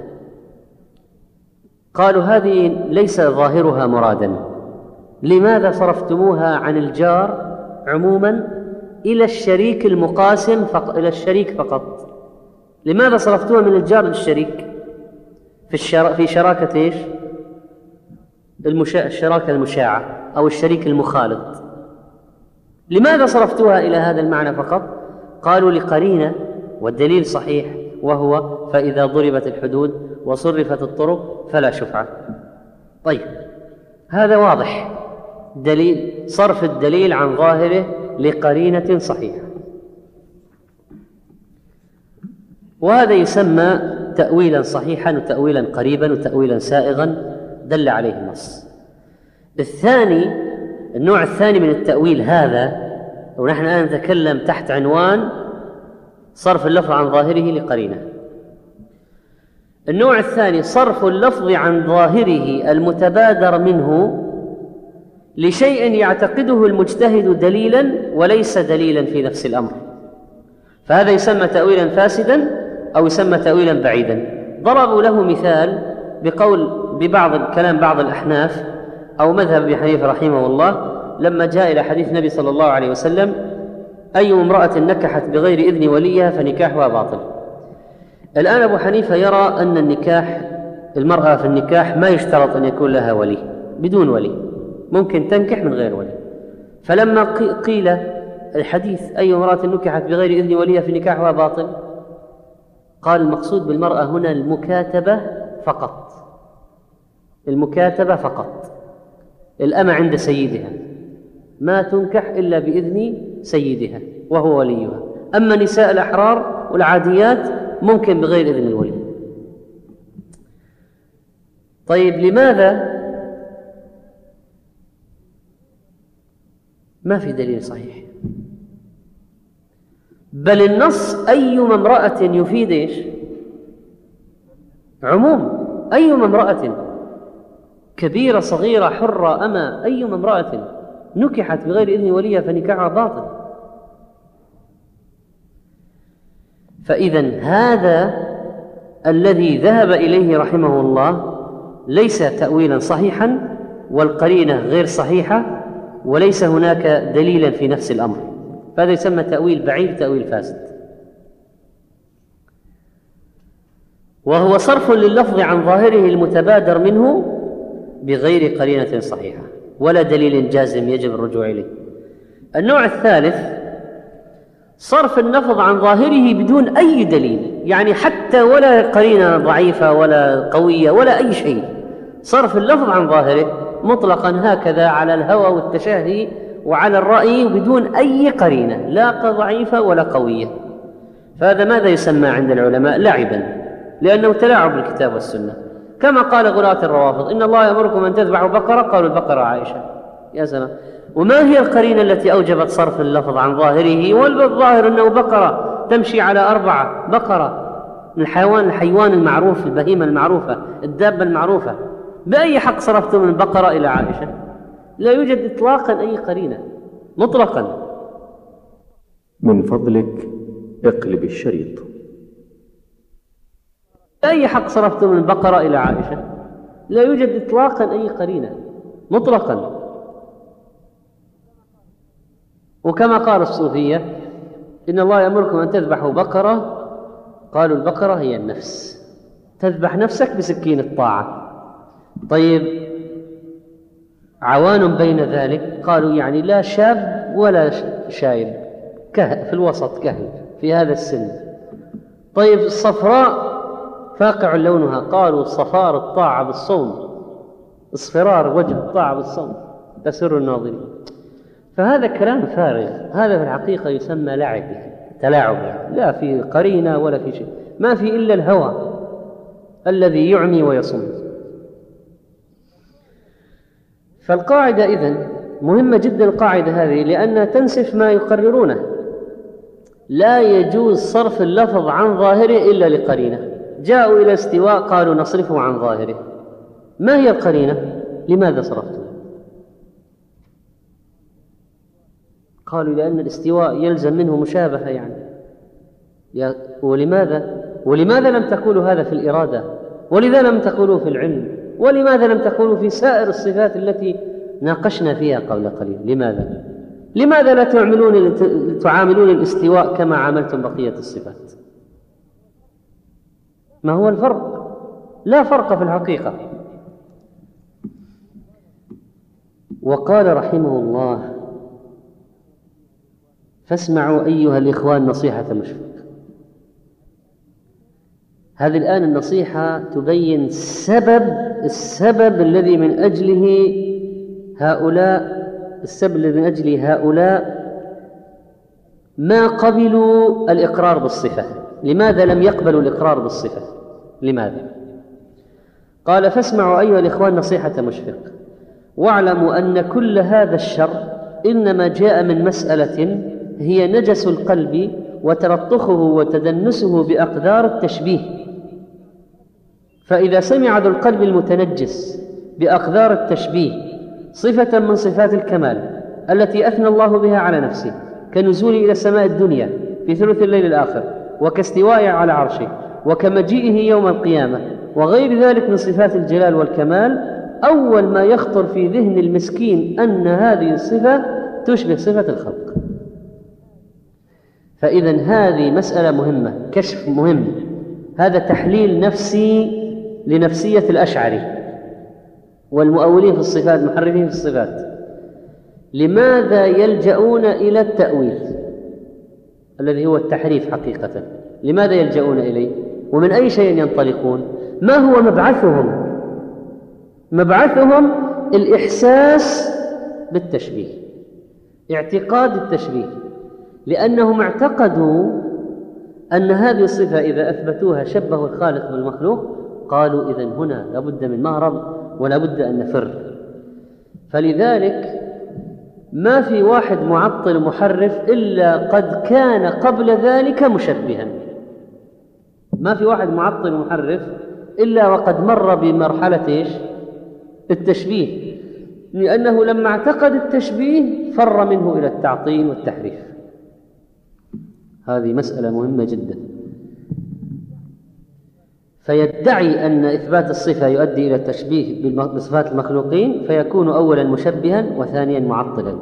قالوا هذه ليس ظاهرها مرادا، لماذا صرفتموها عن الجار عموما إلى الشريك المقاسم فق... إلى الشريك فقط؟ لماذا صرفتوها من الجار للشريك في الشر... في شراكة إيش؟ المشا... الشراكة المشاعة أو الشريك المخالط، لماذا صرفتوها إلى هذا المعنى فقط؟ قالوا لقرينة، والدليل صحيح، وهو فإذا ضربت الحدود وصرفت الطرق فلا شفعة. طيب، هذا واضح، دليل صرف الدليل عن ظاهره لقرينة صحيحة، وهذا يسمى تأويلا صحيحا وتأويلا قريبا وتأويلا سائغا دل عليه النص. الثاني، النوع الثاني من التأويل هذا، ونحن الآن نتكلم تحت عنوان صرف اللفظ عن ظاهره لقرينة. النوع الثاني صرف اللفظ عن ظاهره المتبادر منه لشيء يعتقده المجتهد دليلا وليس دليلا في نفس الأمر، فهذا يسمى تأويلا فاسدا أو يسمى تأويلا بعيدا. ضربوا له مثال بقول ببعض كلام بعض الأحناف أو مذهب أبي حنيفة رحمه الله، لما جاء إلى حديث النبي صلى الله عليه وسلم أي امرأة نكحت بغير إذن وليها فنكاحها باطل. الآن أبو حنيفة يرى أن النكاح، المرأة في النكاح ما يشترط أن يكون لها ولي، بدون ولي ممكن تنكح من غير ولي. فلما قيل الحديث أي امرأة نكحت بغير إذن وليها فنكاحها باطل، قال المقصود بالمرأة هنا المكاتبة فقط، المكاتبة فقط، الأمة عند سيدها ما تنكح إلا بإذن سيدها وهو وليها، أما نساء الأحرار والعاديات ممكن بغير إذن الولي. طيب، لماذا؟ ما في دليل صحيح، بل النص أيما امرأة يفيد إيش؟ عموم، أيما امرأة كبيرة صغيرة حرة أما، أيما امرأة نكحت بغير إذن وليها فنكاحها باطل. فإذن هذا الذي ذهب إليه رحمه الله ليس تأويلا صحيحا، والقرينة غير صحيحة، وليس هناك دليلا في نفس الأمر، فهذا يسمى تأويل بعيد، تأويل فاسد، وهو صرف لللفظ عن ظاهره المتبادر منه بغير قرينة صحيحة ولا دليل جازم يجب الرجوع إليه. النوع الثالث صرف اللفظ عن ظاهره بدون أي دليل، يعني حتى ولا قرينة ضعيفة ولا قوية ولا أي شيء، صرف اللفظ عن ظاهره مطلقا هكذا على الهوى والتشهي وعلى الرأي بدون أي قرينة لا ضعيفة ولا قوية. فهذا ماذا يسمى عند العلماء؟ لعبا، لأنه تلاعب بالكتاب والسنة، كما قال غلاة الروافض إن الله يأمركم أن تذبحوا بقرة، قالوا البقرة عائشة. يا سلام، وما هي القرينة التي أوجبت صرف اللفظ عن ظاهره؟ والظاهر أنه بقرة تمشي على أربعة، بقرة الحيوان الحيوان المعروف، البهيمة المعروفة، الدابة المعروفة، بأي حق صرفتم من البقرة إلى عائشة؟ لا يوجد إطلاقا أي قرينة مطلقا. من فضلك اقلب الشريط. بأي حق صرفتم من البقرة إلى عائشة؟ لا يوجد إطلاقا أي قرينة مطلقا. وكما قال الصوفية إن الله يأمركم أن تذبحوا بقرة، قالوا البقرة هي النفس، تذبح نفسك بسكين الطاعة. طيب عوان بين ذلك، قالوا يعني لا شاب ولا شايب، كهل في الوسط، كهل في هذا السن. طيب الصفراء فاقع لونها، قالوا صفار الطاعة بالصوم، اصفرار وجه الطاعة بالصوم تسر الناظرين. فهذا كلام فارغ، هذا في الحقيقة يسمى لعب، تلاعب، لا في قرينة ولا في شيء، ما في إلا الهوى الذي يعمي ويصم. فالقاعدة إذن مهمة جدا، القاعدة هذه، لأنها تنسف ما يقررونه. لا يجوز صرف اللفظ عن ظاهره إلا لقرينة. جاءوا إلى استواء قالوا نصرفه عن ظاهره. ما هي القرينة؟ لماذا صرفته؟ قالوا لأن الاستواء يلزم منه مشابهة يعني. ولماذا؟ ولماذا لم تقولوا هذا في الإرادة؟ ولذا لم تقولوا في العلم؟ ولماذا لم تقولوا في سائر الصفات التي ناقشنا فيها قبل قليل؟ لماذا؟ لماذا لا تعملون تعاملون الاستواء كما عاملتم بقية الصفات؟ ما هو الفرق؟ لا فرق في الحقيقة. وقال رحمه الله: فاسمعوا أيها الإخوان نصيحة مشفق. هذه الآن النصيحة تبين سبب السبب الذي من أجله هؤلاء السبب الذي من أجله هؤلاء ما قبلوا الإقرار بالصفة. لماذا لم يقبلوا الإقرار بالصفة؟ لماذا؟ قال: فاسمعوا أيها الإخوان نصيحة مشفق، واعلموا أن كل هذا الشر إنما جاء من مسألة هي نجس القلب وتلطخه وتدنسه بأقدار التشبيه. فإذا سمع ذو القلب المتنجس بأقدار التشبيه صفة من صفات الكمال التي أثنى الله بها على نفسه، كنزوله إلى السماء الدنيا في ثلث الليل الآخر، وكاستوائه على عرشه، وكمجيئه يوم القيامة، وغير ذلك من صفات الجلال والكمال، أول ما يخطر في ذهن المسكين أن هذه الصفة تشبه صفة الخلق. فإذن هذه مسألة مهمة، كشف مهم. هذا تحليل نفسي لنفسية الأشعري والمؤولين في الصفات، المحرفين في الصفات. لماذا يلجؤون إلى التأويل الذي هو التحريف حقيقة؟ لماذا يلجؤون إليه؟ ومن أي شيء ينطلقون؟ ما هو مبعثهم؟ مبعثهم الإحساس بالتشبيه، اعتقاد التشبيه، لأنهم اعتقدوا أن هذه الصفة إذا أثبتوها شبهوا الخالق بالمخلوق، قالوا إذن هنا لابد من مهرب ولا بد أن نفر. فلذلك ما في واحد معطل محرف إلا قد كان قبل ذلك مشبها. ما في واحد معطل محرف إلا وقد مر بمرحلة إيش؟ التشبيه، لأنه لما اعتقد التشبيه فر منه إلى التعطيل والتحريف. هذه مسألة مهمة جدا. فيدعي أن إثبات الصفة يؤدي إلى التشبيه بصفات المخلوقين، فيكون أولا مشبها وثانيا معطلا.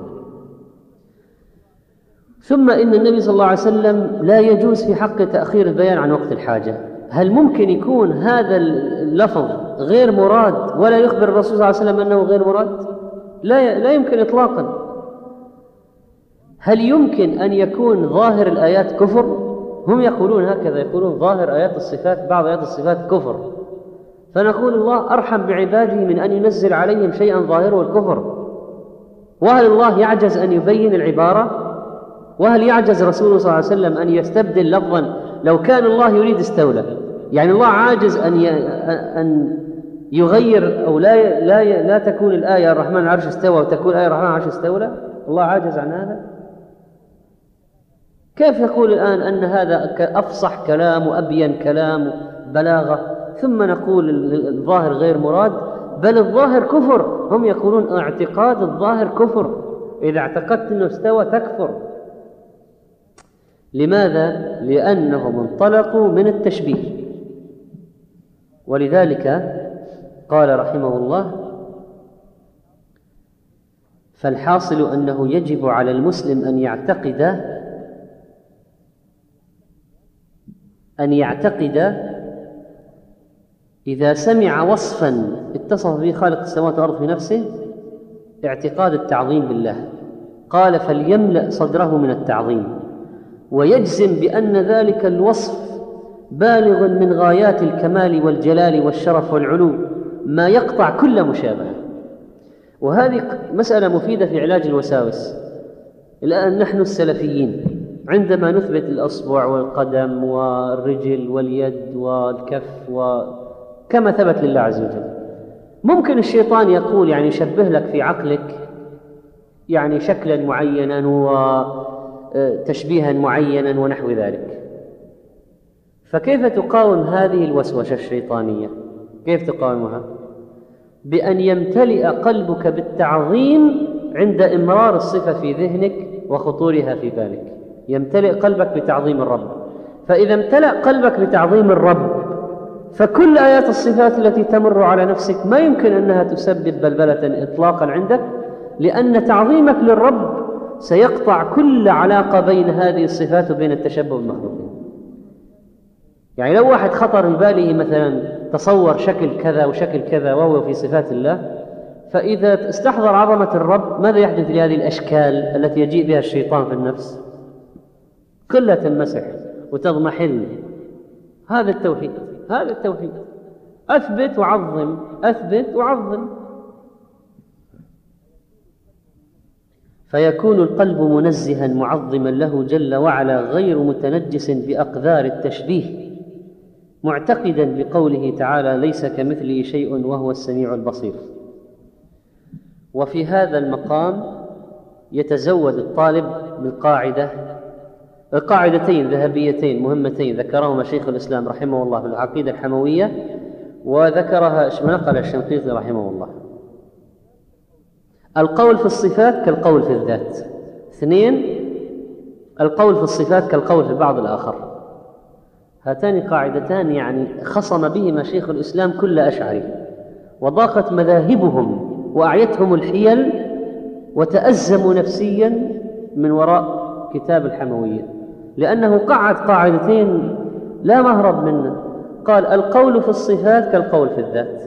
ثم إن النبي صلى الله عليه وسلم لا يجوز في حق تأخير البيان عن وقت الحاجة. هل ممكن يكون هذا اللفظ غير مراد ولا يخبر الرسول صلى الله عليه وسلم أنه غير مراد؟ لا لا يمكن إطلاقا. هل يمكن أن يكون ظاهر الآيات كفر؟ هم يقولون هكذا، يقولون ظاهر آيات الصفات، بعض آيات الصفات كفر. فنقول الله أرحم بعباده من أن ينزل عليهم شيئا ظاهره الكفر. وهل الله يعجز أن يبين العبارة؟ وهل يعجز رسوله صلى الله عليه وسلم أن يستبدل لفظا؟ لو كان الله يريد استولى، يعني الله عاجز أن أن يغير أو لا لا لا تكون الآية الرحمن العرش استوى وتكون آية الرحمن العرش استولى؟ الله عاجز عن هذا؟ كيف يقول الآن أن هذا أفصح كلام وأبين كلام بلاغة، ثم نقول الظاهر غير مراد؟ بل الظاهر كفر. هم يقولون اعتقاد الظاهر كفر، إذا اعتقدت أنه استوى تكفر. لماذا؟ لأنهم انطلقوا من التشبيه. ولذلك قال رحمه الله: فالحاصل أنه يجب على المسلم أن يعتقد أن يعتقد إذا سمع وصفا اتصف به خالق السماوات والأرض في نفسه اعتقاد التعظيم بالله. قال: فليملأ صدره من التعظيم ويجزم بأن ذلك الوصف بالغ من غايات الكمال والجلال والشرف والعلو ما يقطع كل مشابهة. وهذه مسألة مفيدة في علاج الوساوس. الآن نحن السلفيين عندما نثبت الأصبع والقدم والرجل واليد والكف وكما ثبت لله عز وجل، ممكن الشيطان يقول يعني يشبه لك في عقلك يعني شكلا معينا وتشبيها معينا ونحو ذلك. فكيف تقاوم هذه الوسوسة الشيطانية؟ كيف تقاومها؟ بأن يمتلئ قلبك بالتعظيم عند إمرار الصفة في ذهنك وخطورها في بالك. يمتلئ قلبك بتعظيم الرب، فإذا امتلأ قلبك بتعظيم الرب فكل آيات الصفات التي تمر على نفسك ما يمكن أنها تسبب بلبلة إطلاقا عندك، لأن تعظيمك للرب سيقطع كل علاقة بين هذه الصفات وبين التشبه بالمخلوقين. يعني لو واحد خطر بباله مثلا تصور شكل كذا وشكل كذا وهو في صفات الله، فإذا استحضر عظمة الرب ماذا يحدث لهذه الأشكال التي يجيء بها الشيطان في النفس؟ كلها تنمسح وتضمحل. هذا التوحيد، هذا التوحيد. أثبت وعظم، أثبت وعظم. فيكون القلب منزها معظما له جل وعلا غير متنجس بأقذار التشبيه، معتقدا بقوله تعالى: ليس كمثله شيء وهو السميع البصير. وفي هذا المقام يتزود الطالب بالقاعدة قاعدتين ذهبيتين مهمتين ذكرهما شيخ الإسلام رحمه الله في العقيدة الحموية، وذكرها ونقل الشنقيطي رحمه الله. القول في الصفات كالقول في الذات. اثنين، القول في الصفات كالقول في بعض الآخر. هاتان قاعدتان يعني خصم بهما شيخ الإسلام كل أشعري، وضاقت مذاهبهم وأعيتهم الحيل وتأزموا نفسيا من وراء كتاب الحموية، لأنه قعد قاعدتين لا مهرب منه. قال: القول في الصفات كالقول في الذات.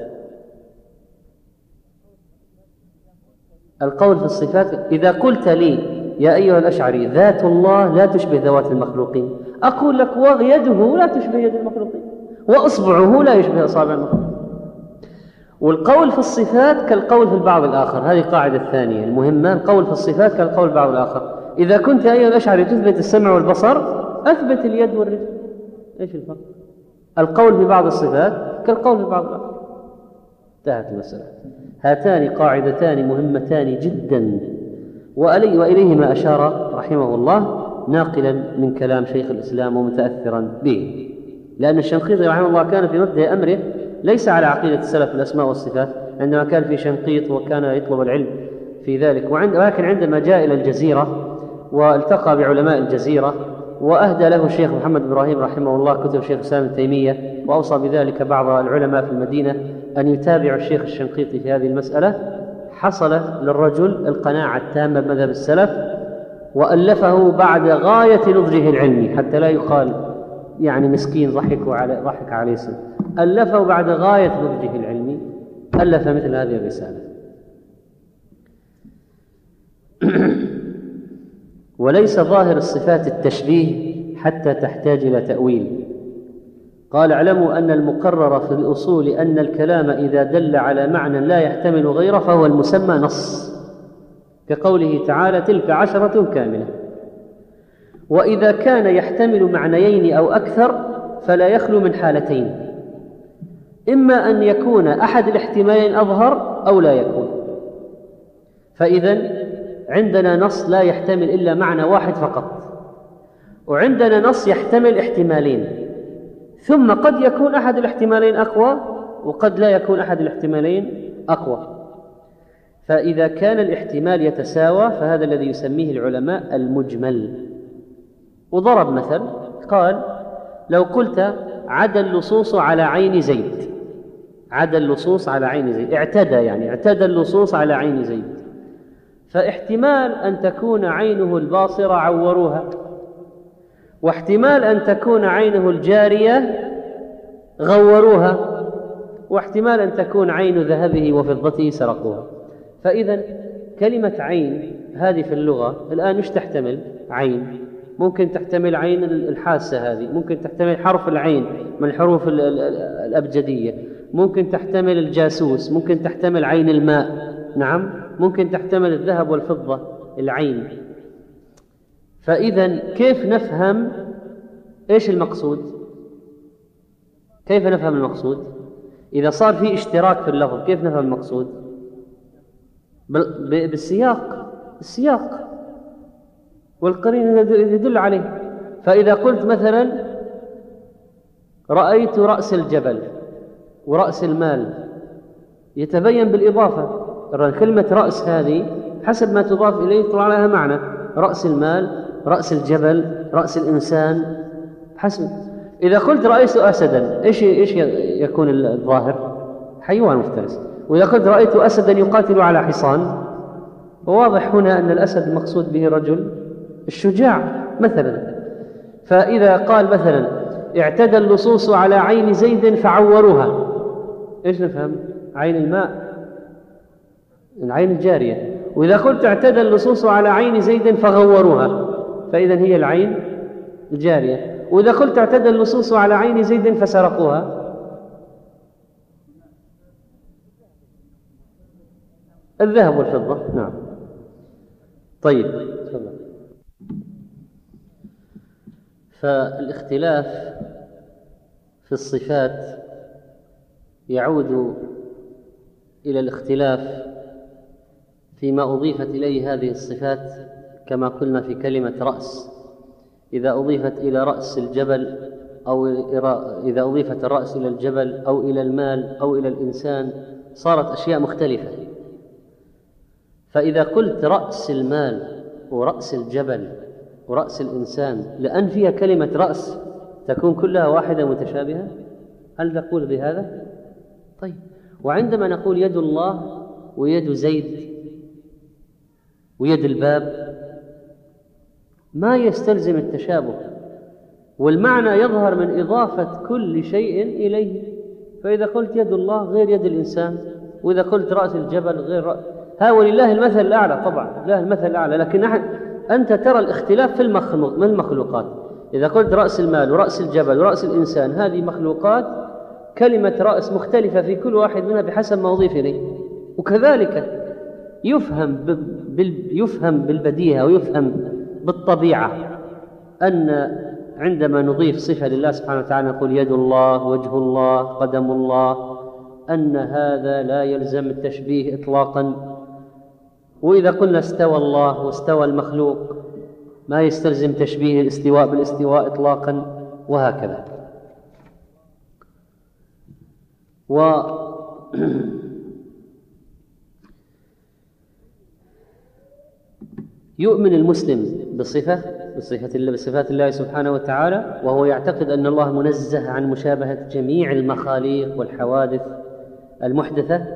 القول في الصفات، إذا قلت لي يا أيها الأشعري ذات الله لا تشبه ذوات المخلوقين، أقول لك ويده لا تشبه يد المخلوقين، وأصبعه لا يشبه أصابع المخلوقين. والقول في الصفات كالقول في البعض الآخر. هذه قاعدة الثانية المهمة. القول في الصفات كالقول في البعض الآخر. إذا كنت يا أيها الأشعري تثبت السمع والبصر، أثبت اليد والرجل. إيش الفرق؟ القول في بعض الصفات كالقول في بعض الآخر. انتهت المسألة. هاتان قاعدتان مهمتان جدا، وإليهما أشار رحمه الله ناقلا من كلام شيخ الإسلام ومتأثرا به، لأن الشنقيطي رحمه الله كان في مبدأ أمره ليس على عقيدة السلف الأسماء والصفات عندما كان في شنقيط وكان يطلب العلم في ذلك، ولكن عندما جاء إلى الجزيرة والتقى بعلماء الجزيرة وأهدى له الشيخ محمد إبراهيم رحمه الله كتب الشيخ الإسلام ابن تيمية، وأوصى بذلك بعض العلماء في المدينة أن يتابع الشيخ الشنقيطي في هذه المسألة، حصل للرجل القناعة التامة بمذهب السلف، وألفه بعد غاية نضجه العلمي حتى لا يقال يعني مسكين ضحك على ضحك عليه سن. ألفه بعد غاية نضجه العلمي، ألف مثل هذه الرسالة. وليس ظاهر الصفات التشبيه حتى تحتاج إلى تأويل. قال: اعلموا أن المقرر في الأصول أن الكلام إذا دل على معنى لا يحتمل غيره فهو المسمى نص، كقوله تعالى: تلك عشرة كاملة. وإذا كان يحتمل معنيين أو أكثر فلا يخلو من حالتين: إما أن يكون أحد الاحتمالين أظهر أو لا يكون. فإذن عندنا نص لا يحتمل إلا معنى واحد فقط، وعندنا نص يحتمل احتمالين، ثم قد يكون أحد الاحتمالين أقوى وقد لا يكون أحد الاحتمالين أقوى. فإذا كان الاحتمال يتساوى فهذا الذي يسميه العلماء المجمل. وضرب مثل قال: لو قلت عدا اللصوص على عين زيد، عدا اللصوص على عين زيد، اعتدى يعني اعتدى اللصوص على عين زيد، فاحتمال أن تكون عينه الباصرة عوروها، واحتمال أن تكون عينه الجارية غوروها، واحتمال أن تكون عين ذهبه وفضته سرقوها. فإذا كلمة عين هذه في اللغة الآن مش تحتمل عين، ممكن تحتمل عين الحاسة، هذه ممكن تحتمل حرف العين من الحروف الأبجدية، ممكن تحتمل الجاسوس، ممكن تحتمل عين الماء، نعم، ممكن تحتمل الذهب والفضة العين. فإذا كيف نفهم إيش المقصود؟ كيف نفهم المقصود؟ إذا صار في اشتراك في اللفظ كيف نفهم المقصود؟ بالسياق، السياق والقرين يدل عليه. فإذا قلت مثلا رأيت رأس الجبل ورأس المال، يتبين بالإضافة. كلمة رأس هذه حسب ما تضاف إليه يطلع لها معنى، رأس المال، رأس الجبل، رأس الإنسان، حسب. إذا قلت رأيت أسدا إيش إيش يكون الظاهر؟ حيوان مفترس. وإذا قلت رأيت أسدا يقاتل على حصان، وواضح هنا أن الأسد المقصود به رجل الشجاع مثلا. فإذا قال مثلا اعتدى اللصوص على عين زيد فعوروها، إيش نفهم؟ عين الماء، العين الجارية. وإذا قلت اعتدى اللصوص على عين زيد فغوروها، فإذا هي العين الجارية. وإذا قلت اعتدى اللصوص على عين زيد فسرقوها، الذهب والفضة، نعم. طيب، فالاختلاف في الصفات يعود إلى الاختلاف فيما أضيفت إليه هذه الصفات، كما قلنا في كلمة رأس، إذا أضيفت إلى رأس الجبل أو إذا أضيفت الرأس إلى الجبل أو إلى المال أو إلى الإنسان صارت أشياء مختلفة. فإذا قلت رأس المال ورأس الجبل ورأس الإنسان، لأن فيها كلمة رأس تكون كلها واحدة متشابهة، هل نقول بهذا؟ طيب، وعندما نقول يد الله ويد زيد ويد الباب ما يستلزم التشابه، والمعنى يظهر من إضافة كل شيء إليه. فإذا قلت يد الله غير يد الإنسان، وإذا قلت رأس الجبل غير رأس، ها ولله المثل الأعلى، طبعا له المثل الأعلى، لكن نحن أنت ترى الاختلاف في المخلوق من المخلوقات. إذا قلت رأس المال ورأس الجبل ورأس الإنسان، هذه مخلوقات كلمة رأس مختلفة في كل واحد منها بحسب ما أضيف إليه. وكذلك يفهم بال... يفهم بالبديهة ويفهم بالطبيعة أن عندما نضيف صفة لله سبحانه وتعالى نقول يد الله، وجه الله، قدم الله، أن هذا لا يلزم التشبيه إطلاقا. وإذا قلنا استوى الله واستوى المخلوق ما يستلزم تشبيه الاستواء بالاستواء إطلاقا، وهكذا. و يؤمن المسلم بصفة بصفة الله بصفات الله سبحانه وتعالى، وهو يعتقد أن الله منزه عن مشابهة جميع المخاليق والحوادث المحدثة،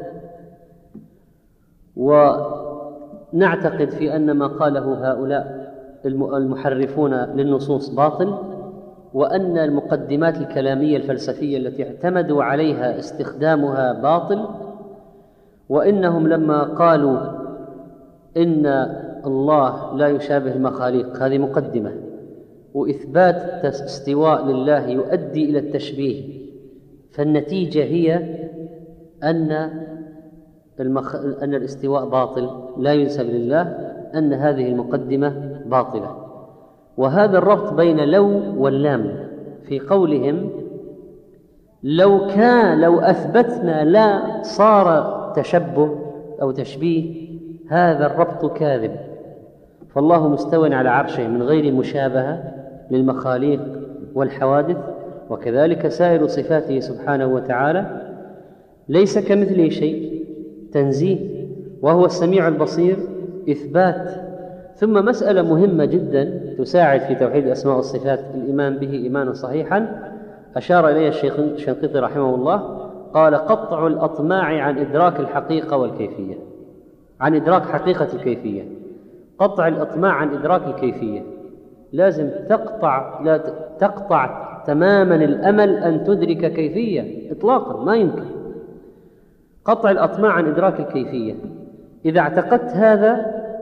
ونعتقد في أن ما قاله هؤلاء المحرفون للنصوص باطل، وأن المقدمات الكلامية الفلسفية التي اعتمدوا عليها استخدامها باطل، وإنهم لما قالوا إن الله لا يشابه المخاليق هذه مقدمة، وإثبات استواء لله يؤدي إلى التشبيه، فالنتيجة هي أن المخ... أن الاستواء باطل لا ينسب لله، أن هذه المقدمة باطلة. وهذا الربط بين لو واللام في قولهم لو كان لو أثبتنا لا صار تشبه أو تشبيه، هذا الربط كاذب. فالله مستو على عرشه من غير مشابهة للمخاليق والحوادث، وكذلك سائر صفاته سبحانه وتعالى ليس كمثله شيء، تنزيه، وهو السميع البصير، إثبات. ثم مسألة مهمة جدا تساعد في توحيد الأسماء والصفات الإيمان به إيمانا صحيحا، أشار إليه الشيخ الشنقيطي رحمه الله، قال قطع الأطماع عن إدراك الحقيقة والكيفية، عن إدراك حقيقة الكيفية. قطع الأطماع عن إدراك الكيفية، لازم تقطع لا تقطع تماما الأمل أن تدرك كيفية إطلاقا، ما يمكن. قطع الأطماع عن إدراك الكيفية، إذا اعتقدت هذا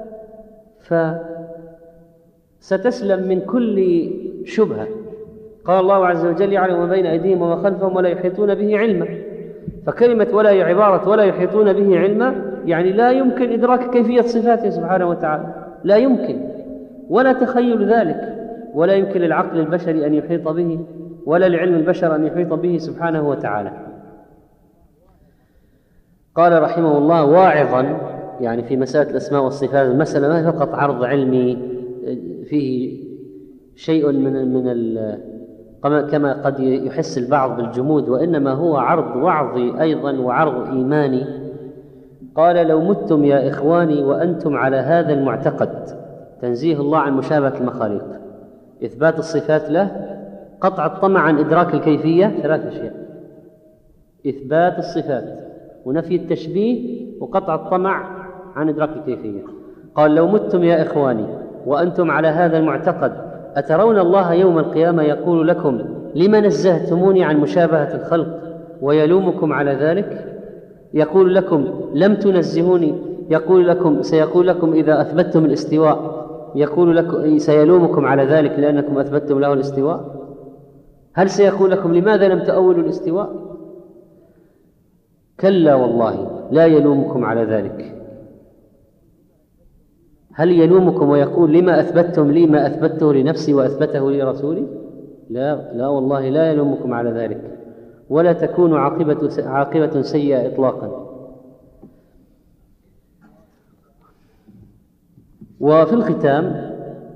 فستسلم من كل شبهة. قال الله عز وجل يعلم ما بين أيديهم وما خلفهم ولا يحيطون به علما، فكلمة ولا هي عبارة ولا يحيطون به علما، يعني لا يمكن إدراك كيفية صفاته سبحانه وتعالى، لا يمكن، ولا تخيل ذلك، ولا يمكن للعقل البشري أن يحيط به، ولا لعلم البشر أن يحيط به سبحانه وتعالى. قال رحمه الله واعظا، يعني في مسألة الأسماء والصفات، المسألة ما فقط عرض علمي فيه شيء من من كما قد يحس البعض بالجمود، وإنما هو عرض وعظي أيضا وعرض إيماني. قال لو متم يا إخواني وأنتم على هذا المعتقد، تنزيه الله عن مشابهة المخاليق، إثبات الصفات له، قطع الطمع عن إدراك الكيفية، ثلاث أشياء: إثبات الصفات ونفي التشبيه وقطع الطمع عن إدراك الكيفية. قال لو متم يا إخواني وأنتم على هذا المعتقد، أترون الله يوم القيامة يقول لكم لما نزهتموني عن مشابهة الخلق ويلومكم على ذلك؟ يقول لكم لم تنزهوني، يقول لكم سيقول لكم إذا أثبتتم الاستواء، يقول لكم سيلومكم على ذلك لأنكم أثبتتم له الاستواء. هل سيقول لكم لماذا لم تأولوا الاستواء؟ كلا والله لا يلومكم على ذلك. هل يلومكم ويقول لما أثبتتم لي ما أثبته لنفسي وأثبته لي رسولي؟ لا لا والله لا يلومكم على ذلك، ولا تكون عاقبة عاقبة سيئة إطلاقا. وفي الختام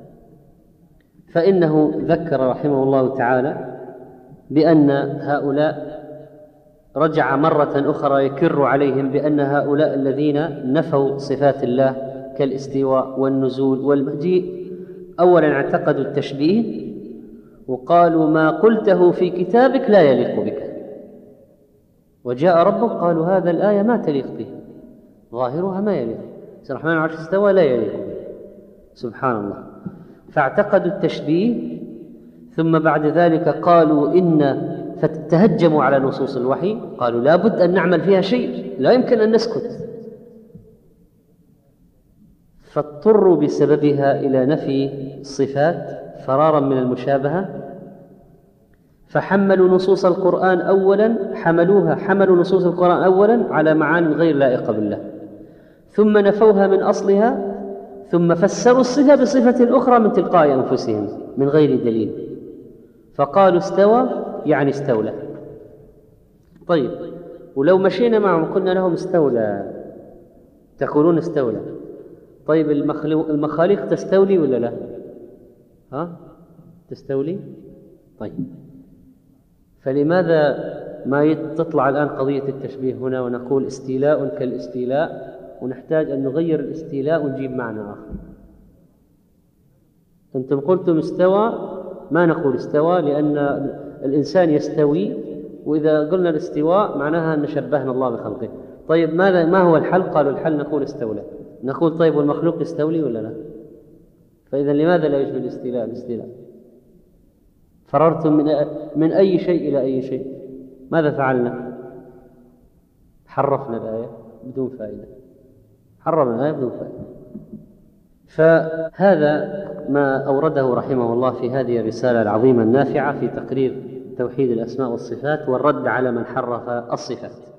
فإنه ذكر رحمه الله تعالى بأن هؤلاء رجع مرة أخرى يكر عليهم بأن هؤلاء الذين نفوا صفات الله كالاستواء والنزول والمجيء أولا اعتقدوا التشبيه، وقالوا ما قلته في كتابك لا يليق بك، وجاء ربك قالوا هذا الآية ما تليق به، ظاهرها ما يليق، الرحمن العرش استوى لا يليق به، سبحان الله. فاعتقدوا التشبيه، ثم بعد ذلك قالوا إن فتهجموا على نصوص الوحي، قالوا لا بد أن نعمل فيها شيء، لا يمكن أن نسكت، فاضطروا بسببها إلى نفي الصفات فرارا من المشابهة، فحملوا نصوص القرآن أولا حملوها حملوا نصوص القرآن أولا على معاني غير لائقة بالله، ثم نفوها من أصلها، ثم فسروا الصفة بصفة أخرى من تلقاء أنفسهم من غير دليل، فقالوا استوى يعني استولى. طيب، ولو مشينا معهم قلنا لهم استولى، تقولون استولى، طيب المخاليق تستولي ولا لا؟ ها؟ تستولي؟ طيب، فلماذا ما تطلع الآن قضية التشبيه هنا ونقول استيلاء كالاستيلاء، ونحتاج أن نغير الاستيلاء ونجيب معنى آخر؟ أنتم قلتم استوى، ما نقول استوى لأن الإنسان يستوي، وإذا قلنا الاستواء معناها أن شبهنا الله بخلقه. طيب ماذا ما هو الحل؟ قالوا الحل نقول استولى. نقول طيب والمخلوق يستولي ولا لا؟ فإذا لماذا لا يشبه الاستيلاء الاستيلاء؟ فررتم من من أي شيء إلى أي شيء؟ ماذا فعلنا؟ حرفنا الآية بدون فائدة، حرفنا الآية بدون فائدة. فهذا ما أورده رحمه الله في هذه الرسالة العظيمة النافعة في تقرير توحيد الأسماء والصفات والرد على من حرف الصفات.